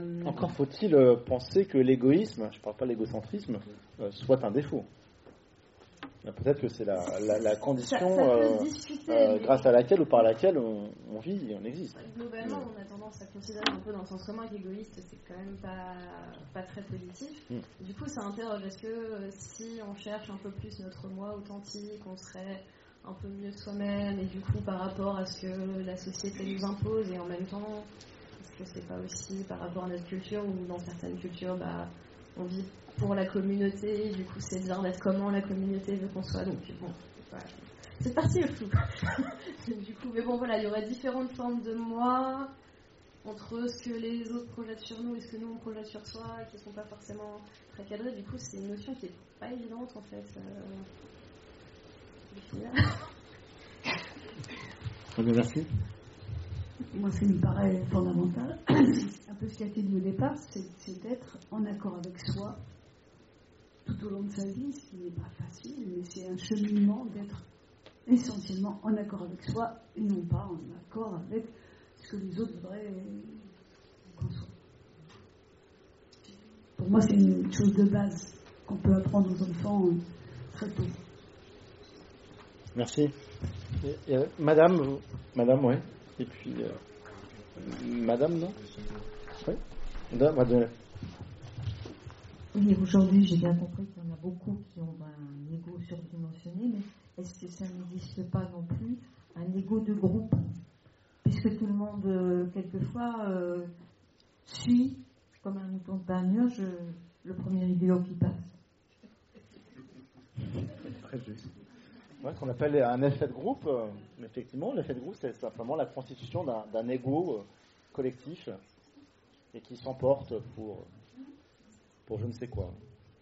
encore faut-il euh, penser que l'égoïsme, je ne parle pas de l'égocentrisme, euh, soit un défaut. Peut-être que c'est la, la, la condition ça, ça euh, discuter, euh, mais... grâce à laquelle ou par laquelle on, on vit et on existe. Globalement, on a tendance à considérer un peu dans le sens commun qu'égoïste, c'est quand même pas, pas très positif. Mm. Du coup, ça interroge. Est-ce que euh, si on cherche un peu plus notre moi authentique, on serait un peu mieux soi-même, et du coup, par rapport à ce que la société nous impose, et en même temps, est-ce que c'est pas aussi par rapport à notre culture, ou dans certaines cultures, bah, on vit pour la communauté, et du coup c'est bien d'être comment la communauté veut qu'on soit, donc bon, voilà. C'est parti le flou. Du coup, mais bon voilà, il y aurait différentes formes de moi, entre ce que les autres projettent sur nous et ce que nous on projette sur soi, qui ne sont pas forcément très cadrées, du coup c'est une notion qui n'est pas évidente en fait. Euh... Merci. Moi, ce qui me paraît fondamental, c'est un peu ce qui a été dit au départ, c'est, c'est d'être en accord avec soi tout au long de sa vie, ce qui n'est pas facile, mais c'est un cheminement d'être essentiellement en accord avec soi et non pas en accord avec ce que les autres voudraient qu'on soit. Pour moi, c'est une chose de base qu'on peut apprendre aux enfants très tôt. Merci. Et, et, madame, vous, madame, oui. Et puis, euh, madame, non? Oui. Madame, madame. Oui, aujourd'hui, j'ai bien compris qu'il y en a beaucoup qui ont un ego surdimensionné, mais est-ce que ça n'existe pas non plus un ego de groupe? Puisque tout le monde, euh, quelquefois, euh, suit, comme un mouton de bagnure, je, le premier vidéo qui passe. Très juste. Ouais, ce qu'on appelle un effet de groupe, euh, effectivement, l'effet de groupe, c'est simplement la constitution d'un, d'un ego euh, collectif et qui s'emporte pour, pour je ne sais quoi.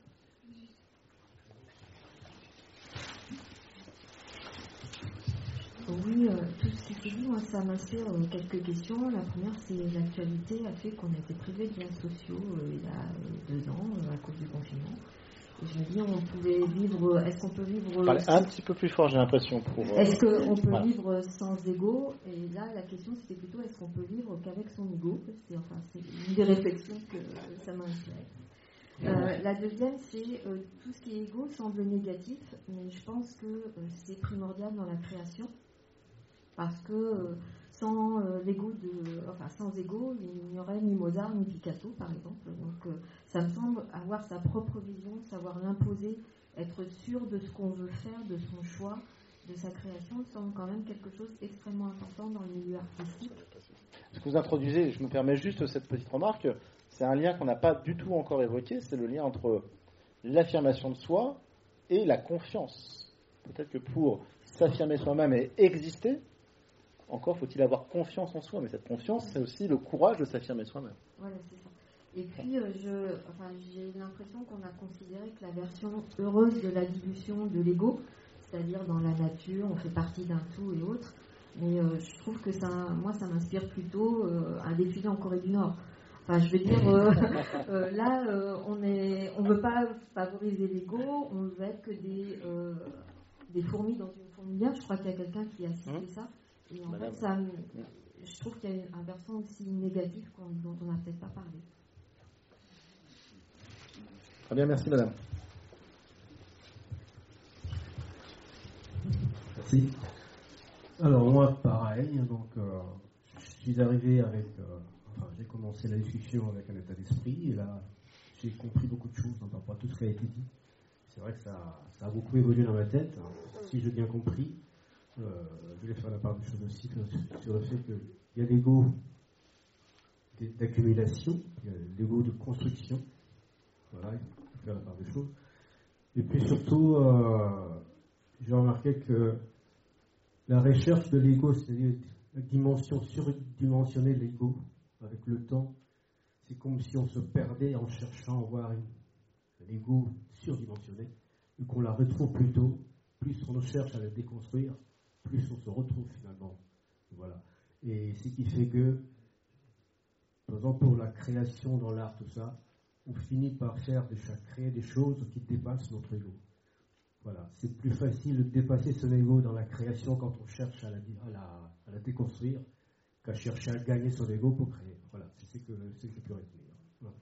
Oui, euh, tout ce qui s'est dit, moi, ça m'inspire euh, quelques questions. La première, c'est l'actualité a fait qu'on a été privé de liens sociaux euh, il y a euh, deux ans euh, à cause du confinement. Et je me dis, on pouvait vivre. Est-ce qu'on peut vivre Parlez un petit peu plus fort, j'ai l'impression. Pour, euh, est-ce qu'on peut voilà. vivre sans ego? Et là, la question, c'était plutôt est-ce qu'on peut vivre qu'avec son ego? C'est, enfin, c'est une des réflexions que ça m'a inspiré. Euh, la deuxième, c'est euh, tout ce qui est ego semble négatif, mais je pense que euh, c'est primordial dans la création. Parce que euh, sans euh, l'ego de, enfin sans ego, il n'y aurait ni Mozart ni Picasso, par exemple. Donc, euh, ça me semble avoir sa propre vision, savoir l'imposer, être sûr de ce qu'on veut faire, de son choix, de sa création, semble quand même quelque chose d'extrêmement important dans le milieu artistique. Ce que vous introduisez, je me permets juste cette petite remarque, c'est un lien qu'on n'a pas du tout encore évoqué, c'est le lien entre l'affirmation de soi et la confiance. Peut-être que pour s'affirmer soi-même et exister, encore faut-il avoir confiance en soi, mais cette confiance, c'est aussi le courage de s'affirmer soi-même. Voilà, c'est ça. Et puis, euh, je, enfin, j'ai l'impression qu'on a considéré que la version heureuse de la dilution de l'ego, c'est-à-dire dans la nature, on fait partie d'un tout et autres, mais euh, je trouve que ça, moi, ça m'inspire plutôt euh, un défilé en Corée du Nord. Enfin, je veux dire, euh, euh, là, euh, on est, on veut pas favoriser l'ego, on veut être que des, euh, des fourmis dans une fourmilière. Je crois qu'il y a quelqu'un qui a cité ça. Et en Madame. fait, ça, je trouve qu'il y a un versant aussi négatif dont on n'a peut-être pas parlé. Très bien, merci madame. Merci. Alors moi, pareil, donc euh, je suis arrivé avec, euh, enfin j'ai commencé la discussion avec un état d'esprit, et là j'ai compris beaucoup de choses, enfin pas tout ce qui a été dit. C'est vrai que ça, ça a beaucoup évolué dans ma tête, hein. Si j'ai bien compris. Euh, je vais faire la part des choses aussi sur, sur le fait qu'il y a l'ego d'accumulation, il y a l'ego de construction. Voilà, il faut faire la part des choses. Et puis surtout, euh, j'ai remarqué que la recherche de l'ego, c'est-à-dire la dimension surdimensionnée de l'ego, avec le temps, c'est comme si on se perdait en cherchant à voir l'ego surdimensionné, et qu'on la retrouve plutôt, plus on cherche à la déconstruire, plus on se retrouve finalement. Voilà. Et ce qui fait que, par exemple, pour la création dans l'art, tout ça, on finit par faire de chaque créer des choses qui dépassent notre ego. Voilà. C'est plus facile de dépasser son ego dans la création quand on cherche à la, à la, à la déconstruire qu'à chercher à gagner son ego pour créer. Voilà. C'est ce que, c'est ce que je peux retenir. Voilà.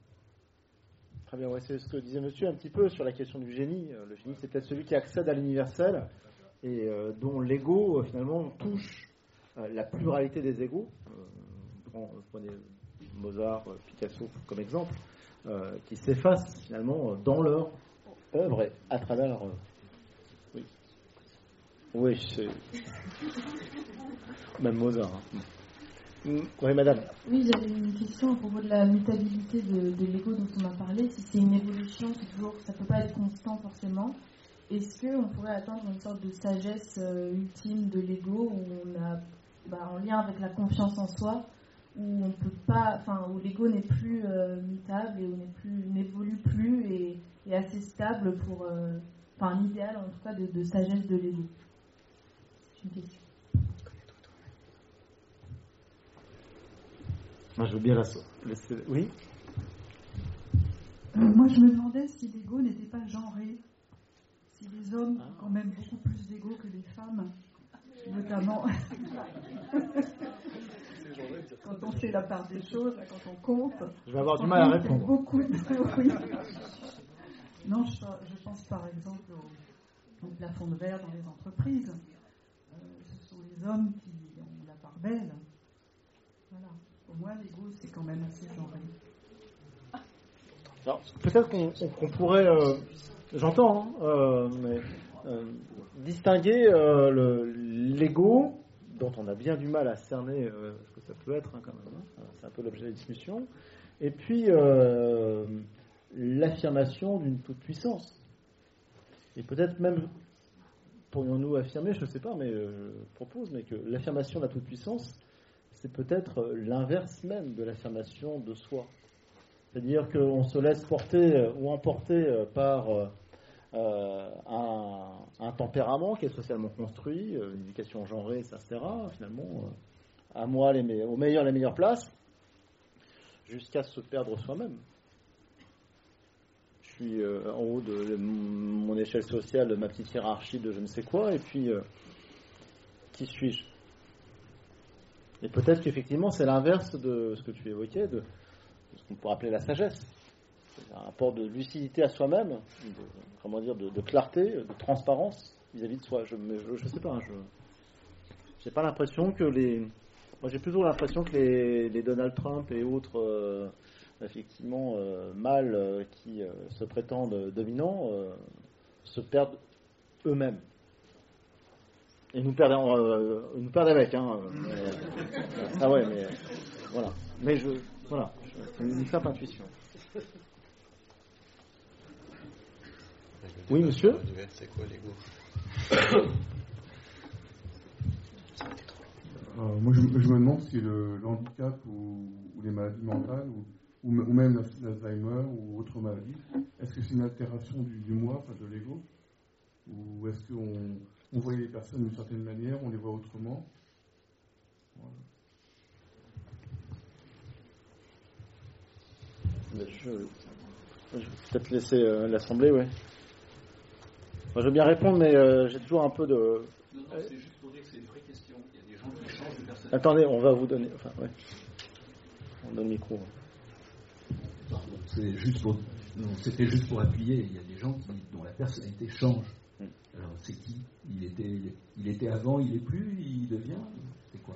Très bien, ouais, c'est ce que disait monsieur un petit peu sur la question du génie. Le génie, c'est peut-être celui qui accède à l'universel et euh, dont l'ego, euh, finalement, touche euh, la pluralité des égos. Euh, prenez Mozart, Picasso comme exemple, euh, qui s'effacent finalement dans leur œuvre et à travers... Euh, oui, oui c'est... Même Mozart. Hein. Oui, madame. Oui, j'avais une question à propos de la mutabilité de, de l'ego dont on a parlé. Si c'est une évolution, c'est toujours, ça ne peut pas être constant forcément. Est-ce qu'on pourrait atteindre une sorte de sagesse euh, ultime de l'ego où on a, bah, en lien avec la confiance en soi, où on peut pas, enfin, où l'ego n'est plus euh, mutable et où n'est plus, n'évolue plus et est assez stable pour, euh, enfin, un idéal en tout cas de, de sagesse de l'ego. C'est une question. Moi, je veux bien la laisser. Oui. Euh, moi, je me demandais si l'ego n'était pas genré, si les hommes ont quand même beaucoup plus d'ego que les femmes, notamment quand on fait la part des choses, quand on compte. Je vais avoir du mal à répondre. Beaucoup de... oui. Non, je, je pense par exemple au, au plafond de verre dans les entreprises. Euh, ce sont les hommes qui ont la part belle. Voilà. Pour moi, l'ego, c'est quand même assez genré. Alors, peut-être qu'on, qu'on pourrait, euh, j'entends, hein, euh, mais, euh, distinguer euh, le, l'ego, dont on a bien du mal à cerner euh, ce que ça peut être, hein, quand même, hein, c'est un peu l'objet de la discussion, et puis euh, l'affirmation d'une toute-puissance. Et peut-être même, pourrions-nous affirmer, je ne sais pas, mais euh, je propose, mais que l'affirmation de la toute-puissance, c'est peut-être l'inverse même de l'affirmation de soi. C'est-à-dire qu'on se laisse porter ou emporter par euh, un, un tempérament qui est socialement construit, une éducation genrée, et cetera. Finalement, à moi, les me- aux meilleurs, les meilleures places, jusqu'à se perdre soi-même. Je suis euh, en haut de, de mon échelle sociale, de ma petite hiérarchie de je ne sais quoi, et puis, euh, qui suis-je ? Et peut-être qu'effectivement, c'est l'inverse de ce que tu évoquais, de, de ce qu'on pourrait appeler la sagesse. C'est un rapport de lucidité à soi-même, de, comment dire, de, de clarté, de transparence vis-à-vis de soi. Je ne sais pas, hein, je n'ai pas l'impression que les... Moi, j'ai plutôt l'impression que les, les Donald Trump et autres, euh, effectivement, euh, mâles euh, qui euh, se prétendent dominants, euh, se perdent eux-mêmes. Et nous perdent, euh, nous perdent avec, hein. Mais, euh, ah ouais, mais euh, voilà. Mais je, voilà, je, c'est une simple intuition. Oui, monsieur. C'est quoi l'ego ? euh, Moi, je, je me demande si le, le handicap ou, ou les maladies mentales ou, ou, ou même l'Alzheimer ou autre maladie, est-ce que c'est une altération du, du moi, enfin de l'ego, ou est-ce qu'on on voyait les personnes d'une certaine manière, on les voit autrement. Voilà. Je, je vais peut-être laisser euh, l'Assemblée, oui. Moi, je veux bien répondre, mais euh, j'ai toujours un peu de... Non, non, c'est juste pour dire que c'est une vraie question. Il y a des gens qui changent de personnalité. Attendez, on va vous donner... Enfin, ouais. On donne le micro. Pardon, c'est juste pour... non, c'était juste pour appuyer. Il y a des gens qui, dont la personnalité change. Alors, c'est qui ? Il était, il était avant, il est plus, il devient ? C'est quoi ?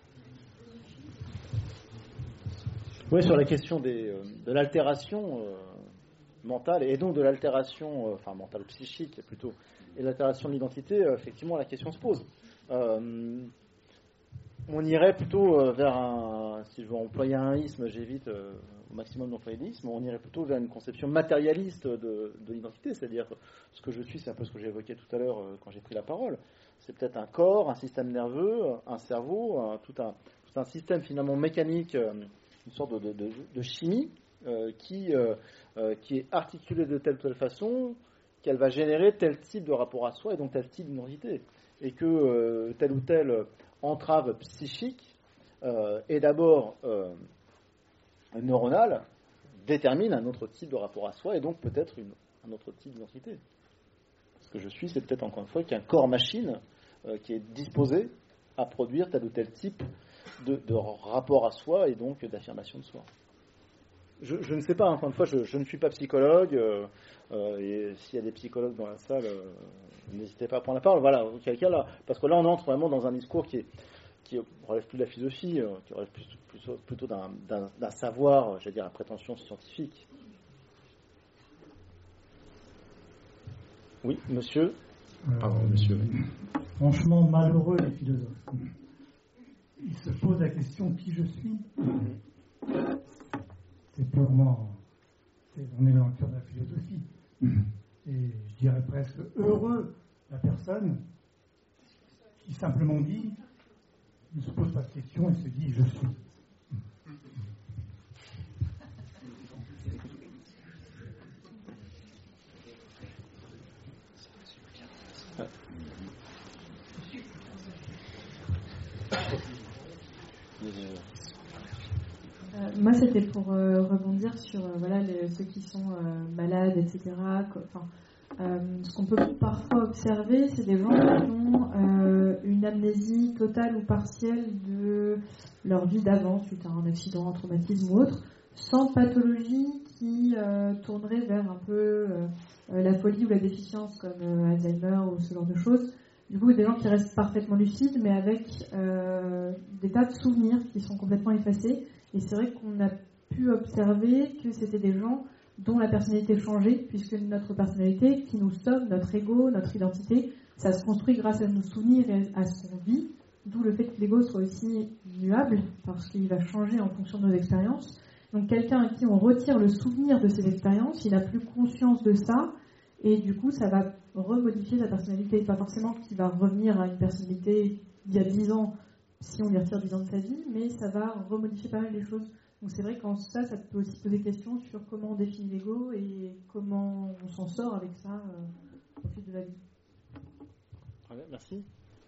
Oui, sur la question des, euh, de l'altération euh, mentale, et donc de l'altération, euh, enfin mentale psychique plutôt, et l'altération de l'identité, euh, effectivement, la question se pose. Euh, on irait plutôt euh, vers un, si je veux employer un isme, j'évite euh, au maximum d'employer l'isme, on irait plutôt vers une conception matérialiste de, de l'identité, c'est-à-dire que ce que je suis, c'est un peu ce que j'ai évoqué tout à l'heure euh, quand j'ai pris la parole, c'est peut-être un corps, un système nerveux, un cerveau, un, tout, un, tout un système finalement mécanique, euh, une sorte de, de, de, de chimie euh, qui, euh, euh, qui est articulée de telle ou telle façon qu'elle va générer tel type de rapport à soi et donc tel type d'identité. Et que euh, telle ou telle entrave psychique euh, est d'abord euh, neuronale, détermine un autre type de rapport à soi et donc peut-être une, un autre type d'identité. Ce que je suis, c'est peut-être encore une fois qu'un corps-machine euh, qui est disposé à produire tel ou tel type de, de rapport à soi et donc d'affirmation de soi. je, je ne sais pas, encore une fois, je, je ne suis pas psychologue, euh, euh, et s'il y a des psychologues dans la salle, euh, n'hésitez pas à prendre la parole. Voilà, auquel cas là, parce que là on entre vraiment dans un discours qui est qui relève plus de la philosophie, euh, qui relève plus, plus, plutôt d'un, d'un, d'un savoir, j'allais dire, à prétention scientifique. Oui, monsieur. Euh, Pardon, monsieur. Franchement, malheureux les philosophes. Ils se posent la question qui je suis. C'est purement. C'est, on est dans le cœur de la philosophie. Et je dirais presque heureux la personne qui simplement dit, ne se pose pas de questions et se dit je suis. Euh, moi, c'était pour euh, rebondir sur euh, voilà, les, ceux qui sont euh, malades, et cetera. Enfin, euh, ce qu'on peut parfois observer, c'est des gens qui ont euh, une amnésie totale ou partielle de leur vie d'avant, suite à un accident, un traumatisme ou autre, sans pathologie qui euh, tournerait vers un peu euh, la folie ou la déficience, comme euh, Alzheimer ou ce genre de choses. Du coup, des gens qui restent parfaitement lucides, mais avec euh, des tas de souvenirs qui sont complètement effacés. Et c'est vrai qu'on a pu observer que c'était des gens dont la personnalité changeait, puisque notre personnalité, qui nous sommes, notre ego, notre identité, ça se construit grâce à nos souvenirs et à ce qu'on vit, d'où le fait que l'ego soit aussi muable, parce qu'il va changer en fonction de nos expériences. Donc quelqu'un à qui on retire le souvenir de ses expériences, il n'a plus conscience de ça, et du coup ça va remodifier sa personnalité. Pas forcément qu'il va revenir à une personnalité d'il y a dix ans, si on lui retire dix ans de sa vie, mais ça va remodifier pas mal les choses. Donc c'est vrai qu'en ça, ça peut aussi poser question sur comment on définit l'ego et comment on s'en sort avec ça euh, au fil de la vie. Très bien, merci.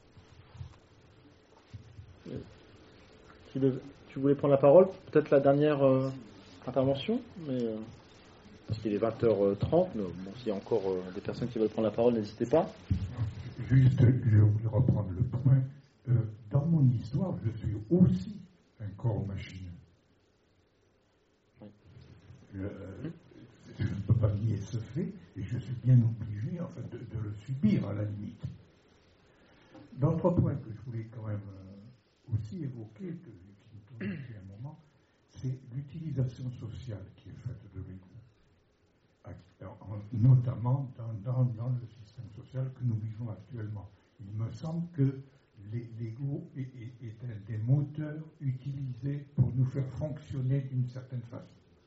Tu, le, tu voulais prendre la parole, peut-être la dernière euh, intervention, mais euh, parce qu'il est vingt heures trente, mais bon, s'il y a encore euh, des personnes qui veulent prendre la parole, n'hésitez pas. Juste, je voulais reprendre le point. Euh, dans mon histoire, je suis aussi un corps machine. Euh, je ne peux pas nier ce fait, et je suis bien obligé en fait, de, de le subir à la limite. D'autre point que je voulais quand même euh, aussi évoquer, que, qui me tourne depuis un moment, c'est l'utilisation sociale qui est faite de l'ego, notamment dans, dans, dans le système social que nous vivons actuellement. Il me semble que l'ego est, est, est un des moteurs utilisés pour nous faire fonctionner d'une certaine façon.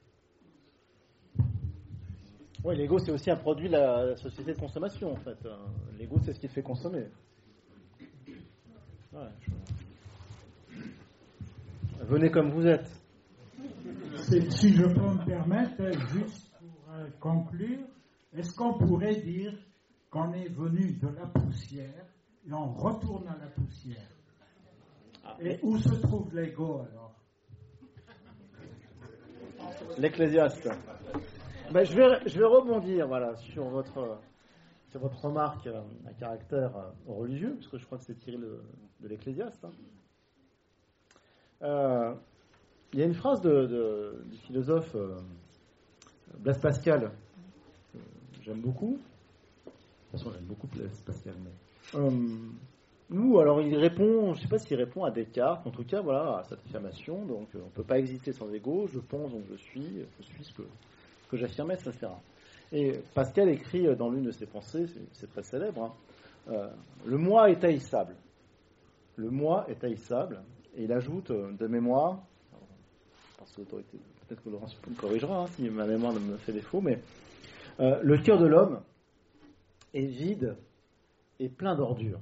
Oui, l'ego, c'est aussi un produit de la société de consommation, en fait. L'ego, c'est ce qui te fait consommer. Ouais, je... Venez comme vous êtes. Si je peux me permettre, juste pour euh, conclure, est-ce qu'on pourrait dire qu'on est venu de la poussière et on retourne à la poussière? Ah, et où se trouve l'ego alors? L'Ecclésiaste. Ben, je, vais, je vais rebondir voilà, sur, votre, sur votre remarque euh, à caractère euh, religieux, parce que je crois que c'est tiré de, de l'Ecclésiaste. Hein. Euh, il y a une phrase de, de, du philosophe euh, Blaise Pascal, que j'aime beaucoup. De toute façon, j'aime beaucoup Blaise Pascal. Mais, euh, nous, alors il répond, je ne sais pas s'il répond à Descartes, en tout cas, voilà, à cette affirmation. Donc, on ne peut pas exister sans ego. Je pense, donc je suis, je suis ce que. que j'affirmais, et cetera. Et Pascal écrit dans l'une de ses pensées, c'est, c'est très célèbre, hein, euh, le moi est haïssable. Le moi est haïssable, et il ajoute euh, de mémoire, par son autorité, peut-être que Laurence me corrigera hein, si ma mémoire ne me fait défaut, mais euh, le cœur de l'homme est vide et plein d'ordures.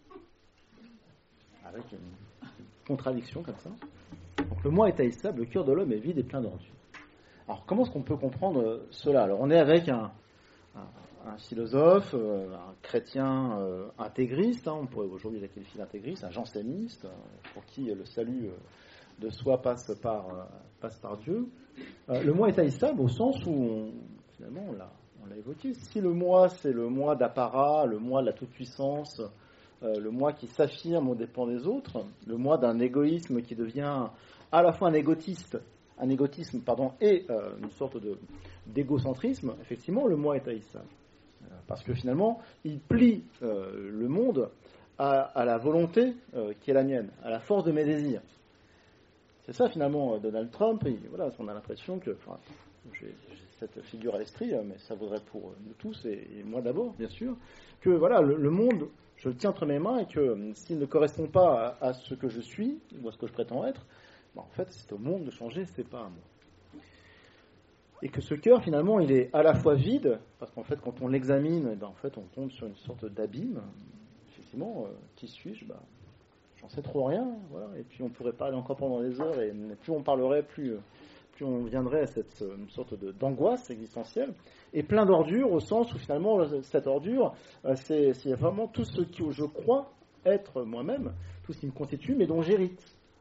Avec une contradiction comme ça. Donc le moi est haïssable, le cœur de l'homme est vide et plein d'ordures. Alors, comment est-ce qu'on peut comprendre cela? Alors, on est avec un, un, un philosophe, un chrétien euh, intégriste, hein, on pourrait aujourd'hui le qualifier d'intégriste, un janséniste, euh, pour qui le salut de soi passe par, euh, passe par Dieu. Euh, le moi est haïssable au sens où, on, finalement, on l'a, on l'a évoqué. Si le moi, c'est le moi d'apparat, le moi de la toute-puissance, euh, le moi qui s'affirme aux dépens des autres, le moi d'un égoïsme qui devient à la fois un égotiste un égotisme pardon, et euh, une sorte de, d'égocentrisme, effectivement, le moi est haïssable. Parce que finalement, il plie euh, le monde à, à la volonté euh, qui est la mienne, à la force de mes désirs. C'est ça, finalement, Donald Trump. Et, voilà, on a l'impression que... Enfin, j'ai, j'ai cette figure à l'esprit, mais ça vaudrait pour nous tous, et, et moi d'abord, bien sûr, que voilà, le, le monde, je le tiens entre mes mains, et que s'il ne correspond pas à, à ce que je suis, ou à ce que je prétends être, ben, en fait, c'est au monde de changer, c'est pas à moi. Et que ce cœur, finalement, il est à la fois vide, parce qu'en fait, quand on l'examine, ben, en fait, on tombe sur une sorte d'abîme. Effectivement, euh, qui suis-je ben, j'en sais trop rien, voilà. Et puis on pourrait parler encore pendant des heures, et plus on parlerait, plus, plus on viendrait à cette une sorte de, d'angoisse existentielle, et plein d'ordures, au sens où finalement, cette ordure, euh, c'est, c'est vraiment tout ce que je crois être moi-même, tout ce qui me constitue, mais dont j'hérite,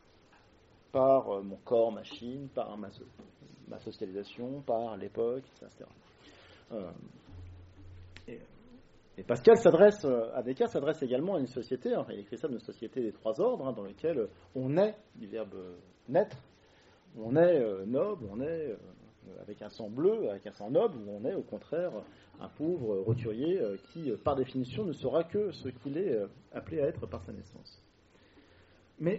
par euh, mon corps, machine, par ma ma socialisation, par l'époque, et cetera. Euh, et, et Pascal s'adresse, à Descartes s'adresse également à une société, hein, il écrit ça d'une société des trois ordres, hein, dans laquelle on est, du verbe naître, on est euh, noble, on est euh, avec un sang bleu, avec un sang noble, ou on est au contraire un pauvre roturier euh, qui, par définition, ne sera que ce qu'il est euh, appelé à être par sa naissance. Mais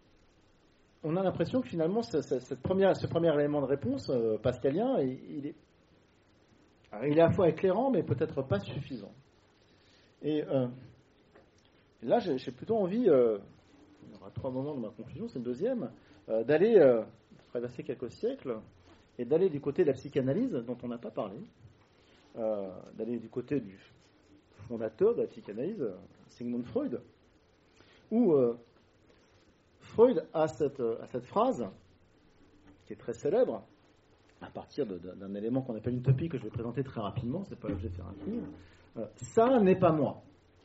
on a l'impression que finalement, ce, cette première, ce premier élément de réponse euh, pascalien, il, il, est, il est à la fois éclairant, mais peut-être pas suffisant. Et euh, là, j'ai, j'ai plutôt envie, euh, il y aura trois moments de ma conclusion, c'est le deuxième, euh, d'aller euh, traverser quelques siècles et d'aller du côté de la psychanalyse, dont on n'a pas parlé, euh, d'aller du côté du fondateur de la psychanalyse, Sigmund Freud, où euh, Freud a cette, a cette phrase, qui est très célèbre, à partir de, d'un élément qu'on appelle une utopie, que je vais présenter très rapidement, c'est pas l'objet de faire un cours. Euh, ça n'est pas moi.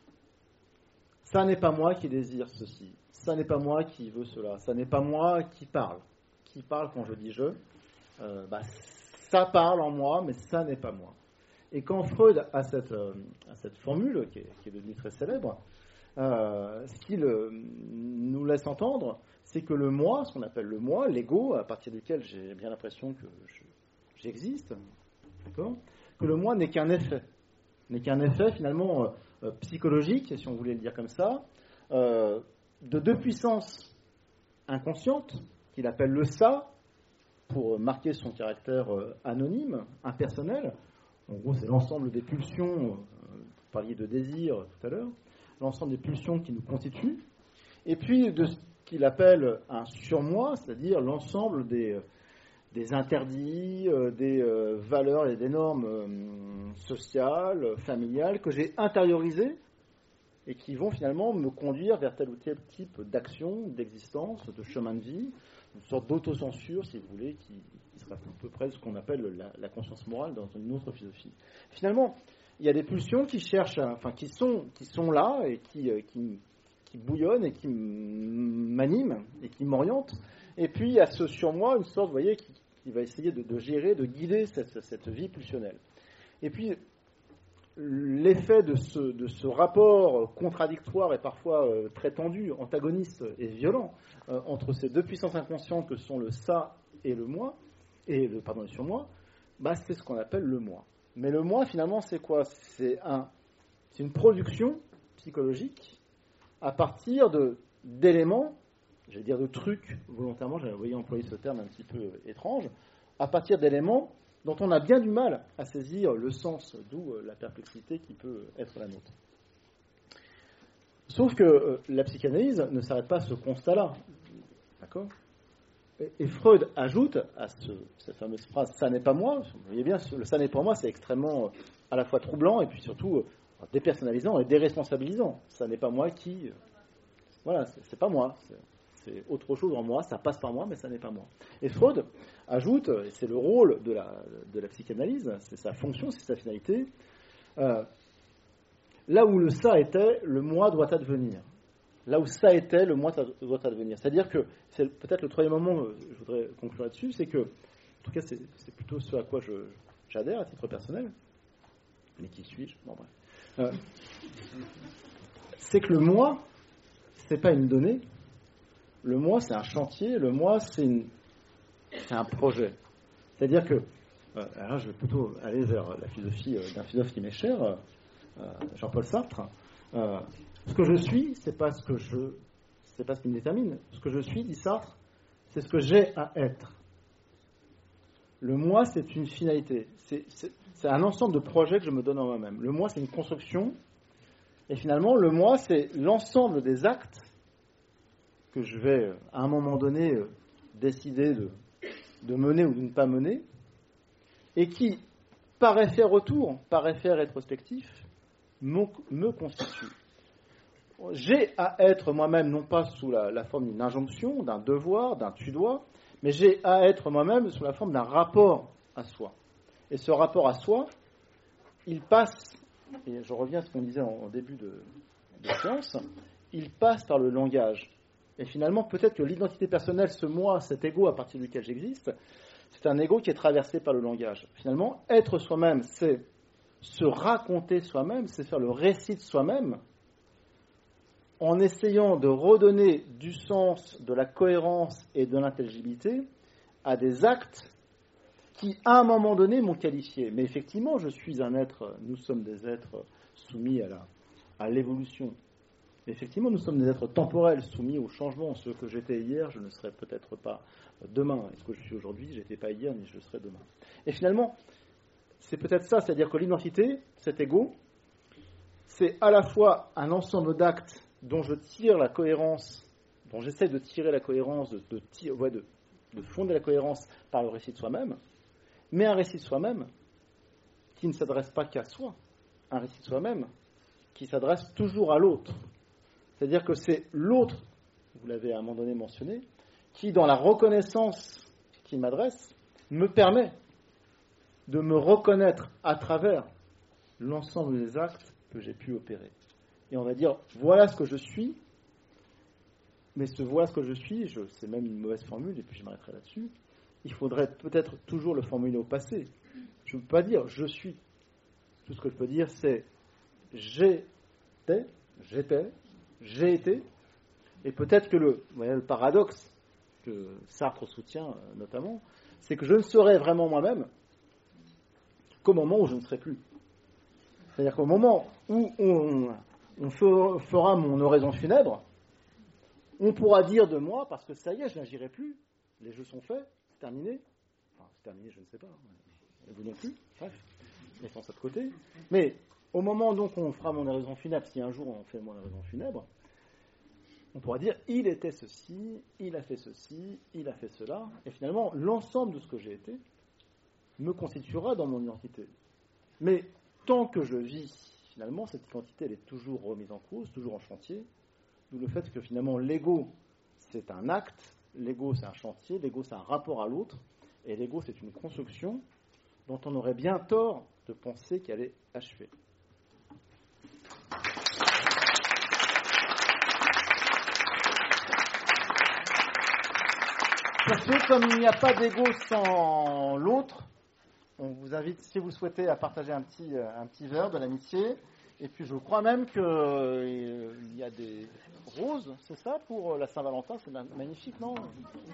Ça n'est pas moi qui désire ceci. Ça n'est pas moi qui veut cela. Ça n'est pas moi qui parle. Qui parle quand je dis je euh, bah, ça parle en moi, mais ça n'est pas moi. Et quand Freud a cette, euh, a cette formule, qui est, qui est devenue très célèbre, Euh, ce qu'il euh, nous laisse entendre, c'est que le moi, ce qu'on appelle le moi, l'ego, à partir duquel j'ai bien l'impression que je, j'existe, d'accord, que le moi n'est qu'un effet, n'est qu'un effet finalement euh, psychologique, si on voulait le dire comme ça, euh, de deux puissances inconscientes, qu'il appelle le ça, pour marquer son caractère euh, anonyme, impersonnel. En gros, c'est l'ensemble des pulsions, euh, vous parliez de désir tout à l'heure, l'ensemble des pulsions qui nous constituent, et puis de ce qu'il appelle un surmoi, c'est-à-dire l'ensemble des, des interdits, euh, des euh, valeurs et des normes euh, sociales, familiales, que j'ai intériorisées et qui vont finalement me conduire vers tel ou tel type d'action, d'existence, de chemin de vie, une sorte d'autocensure, si vous voulez, qui, qui sera à peu près ce qu'on appelle la, la conscience morale dans une autre philosophie. Finalement, il y a des pulsions qui cherchent, à, enfin qui sont, qui sont là et qui, qui, qui bouillonnent et qui m'animent et qui m'orientent. Et puis il y a ce surmoi, une sorte, vous voyez, qui, qui va essayer de, de gérer, de guider cette, cette vie pulsionnelle. Et puis l'effet de ce, de ce rapport contradictoire et parfois euh, très tendu, antagoniste et violent euh, entre ces deux puissances inconscientes que sont le ça et le moi, et le pardon le surmoi, bah, c'est ce qu'on appelle le moi. Mais le moi, finalement, c'est quoi ? C'est, un, c'est une production psychologique à partir de, d'éléments, j'allais dire de trucs, volontairement, j'avais voyé employer ce terme un petit peu étrange, à partir d'éléments dont on a bien du mal à saisir le sens, d'où la perplexité qui peut être la nôtre. Sauf que euh, la psychanalyse ne s'arrête pas à ce constat-là. D'accord ? Et Freud ajoute à ce, cette fameuse phrase « ça n'est pas moi », vous voyez bien, le « ça n'est pas moi », c'est extrêmement à la fois troublant et puis surtout dépersonnalisant et déresponsabilisant. Ça n'est pas moi qui... Voilà, c'est, c'est pas moi, c'est, c'est autre chose en moi, ça passe par moi, mais ça n'est pas moi. Et Freud ajoute, et c'est le rôle de la, de la psychanalyse, c'est sa fonction, c'est sa finalité, euh, là où le « ça » était, le « moi » doit advenir. Là où ça était, le moi doit advenir. C'est-à-dire que, c'est peut-être le troisième moment, je voudrais conclure là-dessus, c'est que, en tout cas, c'est, c'est plutôt ce à quoi je, j'adhère à titre personnel, mais qui suis-je ? Bon, bref. Euh, c'est que le moi, c'est pas une donnée, le moi, c'est un chantier, le moi, c'est une, c'est un projet. C'est-à-dire que, euh, alors je vais plutôt aller vers la philosophie euh, d'un philosophe qui m'est cher, euh, Jean-Paul Sartre. Euh, ce que je suis, c'est pas ce que je, c'est pas ce qui me détermine. Ce que je suis, dit Sartre, c'est ce que j'ai à être. Le moi, c'est une finalité. C'est, c'est, c'est un ensemble de projets que je me donne en moi-même. Le moi, c'est une construction. Et finalement, le moi, c'est l'ensemble des actes que je vais, à un moment donné, décider de, de mener ou de ne pas mener, et qui, par effet retour, par effet rétrospectif, me, me constitue. J'ai à être moi-même, non pas sous la, la forme d'une injonction, d'un devoir, d'un tu dois, mais j'ai à être moi-même sous la forme d'un rapport à soi. Et ce rapport à soi, il passe, et je reviens à ce qu'on disait en, en début de, de séance, il passe par le langage. Et finalement, peut-être que l'identité personnelle, ce moi, cet ego à partir duquel j'existe, c'est un ego qui est traversé par le langage. Finalement, être soi-même, c'est se raconter soi-même, c'est faire le récit de soi-même, en essayant de redonner du sens, de la cohérence et de l'intelligibilité à des actes qui, à un moment donné, m'ont qualifié. Mais effectivement, je suis un être, nous sommes des êtres soumis à, la, à l'évolution. Effectivement, nous sommes des êtres temporels, soumis au changement. Ce que j'étais hier, je ne serai peut-être pas demain. Et ce que je suis aujourd'hui, je n'étais pas hier, ni je le serai demain. Et finalement, c'est peut-être ça, c'est-à-dire que l'identité, cet ego, c'est à la fois un ensemble d'actes dont je tire la cohérence, dont j'essaie de tirer la cohérence, de, de, tire, ouais, de, de fonder la cohérence par le récit de soi-même, mais un récit de soi-même qui ne s'adresse pas qu'à soi, un récit de soi-même qui s'adresse toujours à l'autre. C'est-à-dire que c'est l'autre, vous l'avez à un moment donné mentionné, qui, dans la reconnaissance qu'il m'adresse, me permet de me reconnaître à travers l'ensemble des actes que j'ai pu opérer. Et on va dire, voilà ce que je suis, mais ce voilà ce que je suis, je, c'est même une mauvaise formule, et puis je m'arrêterai là-dessus, il faudrait peut-être toujours le formuler au passé. Je ne peux pas dire je suis. Tout ce que je peux dire, c'est j'étais, j'étais, j'ai été, et peut-être que le, vous voyez, le paradoxe que Sartre soutient notamment, c'est que je ne serai vraiment moi-même qu'au moment où je ne serai plus. C'est-à-dire qu'au moment où on, on fera mon oraison funèbre, on pourra dire de moi, parce que ça y est, je n'agirai plus, les jeux sont faits, c'est terminé, enfin c'est terminé, je ne sais pas, vous non plus, bref, mettons ça de côté, mais au moment donc où on fera mon oraison funèbre, si un jour on fait mon oraison funèbre, on pourra dire, il était ceci, il a fait ceci, il a fait cela, et finalement, l'ensemble de ce que j'ai été me constituera dans mon identité. Mais tant que je vis, finalement, cette identité, elle est toujours remise en cause, toujours en chantier, d'où le fait que finalement, l'ego, c'est un acte, l'ego, c'est un chantier, l'ego, c'est un rapport à l'autre, et l'ego, c'est une construction dont on aurait bien tort de penser qu'elle est achevée. Parce que comme il n'y a pas d'ego sans l'autre, on vous invite, si vous souhaitez, à partager un petit, un petit verre de l'amitié. Et puis je crois même qu'il euh, y a des roses, c'est ça, pour la Saint-Valentin, c'est magnifique, non ?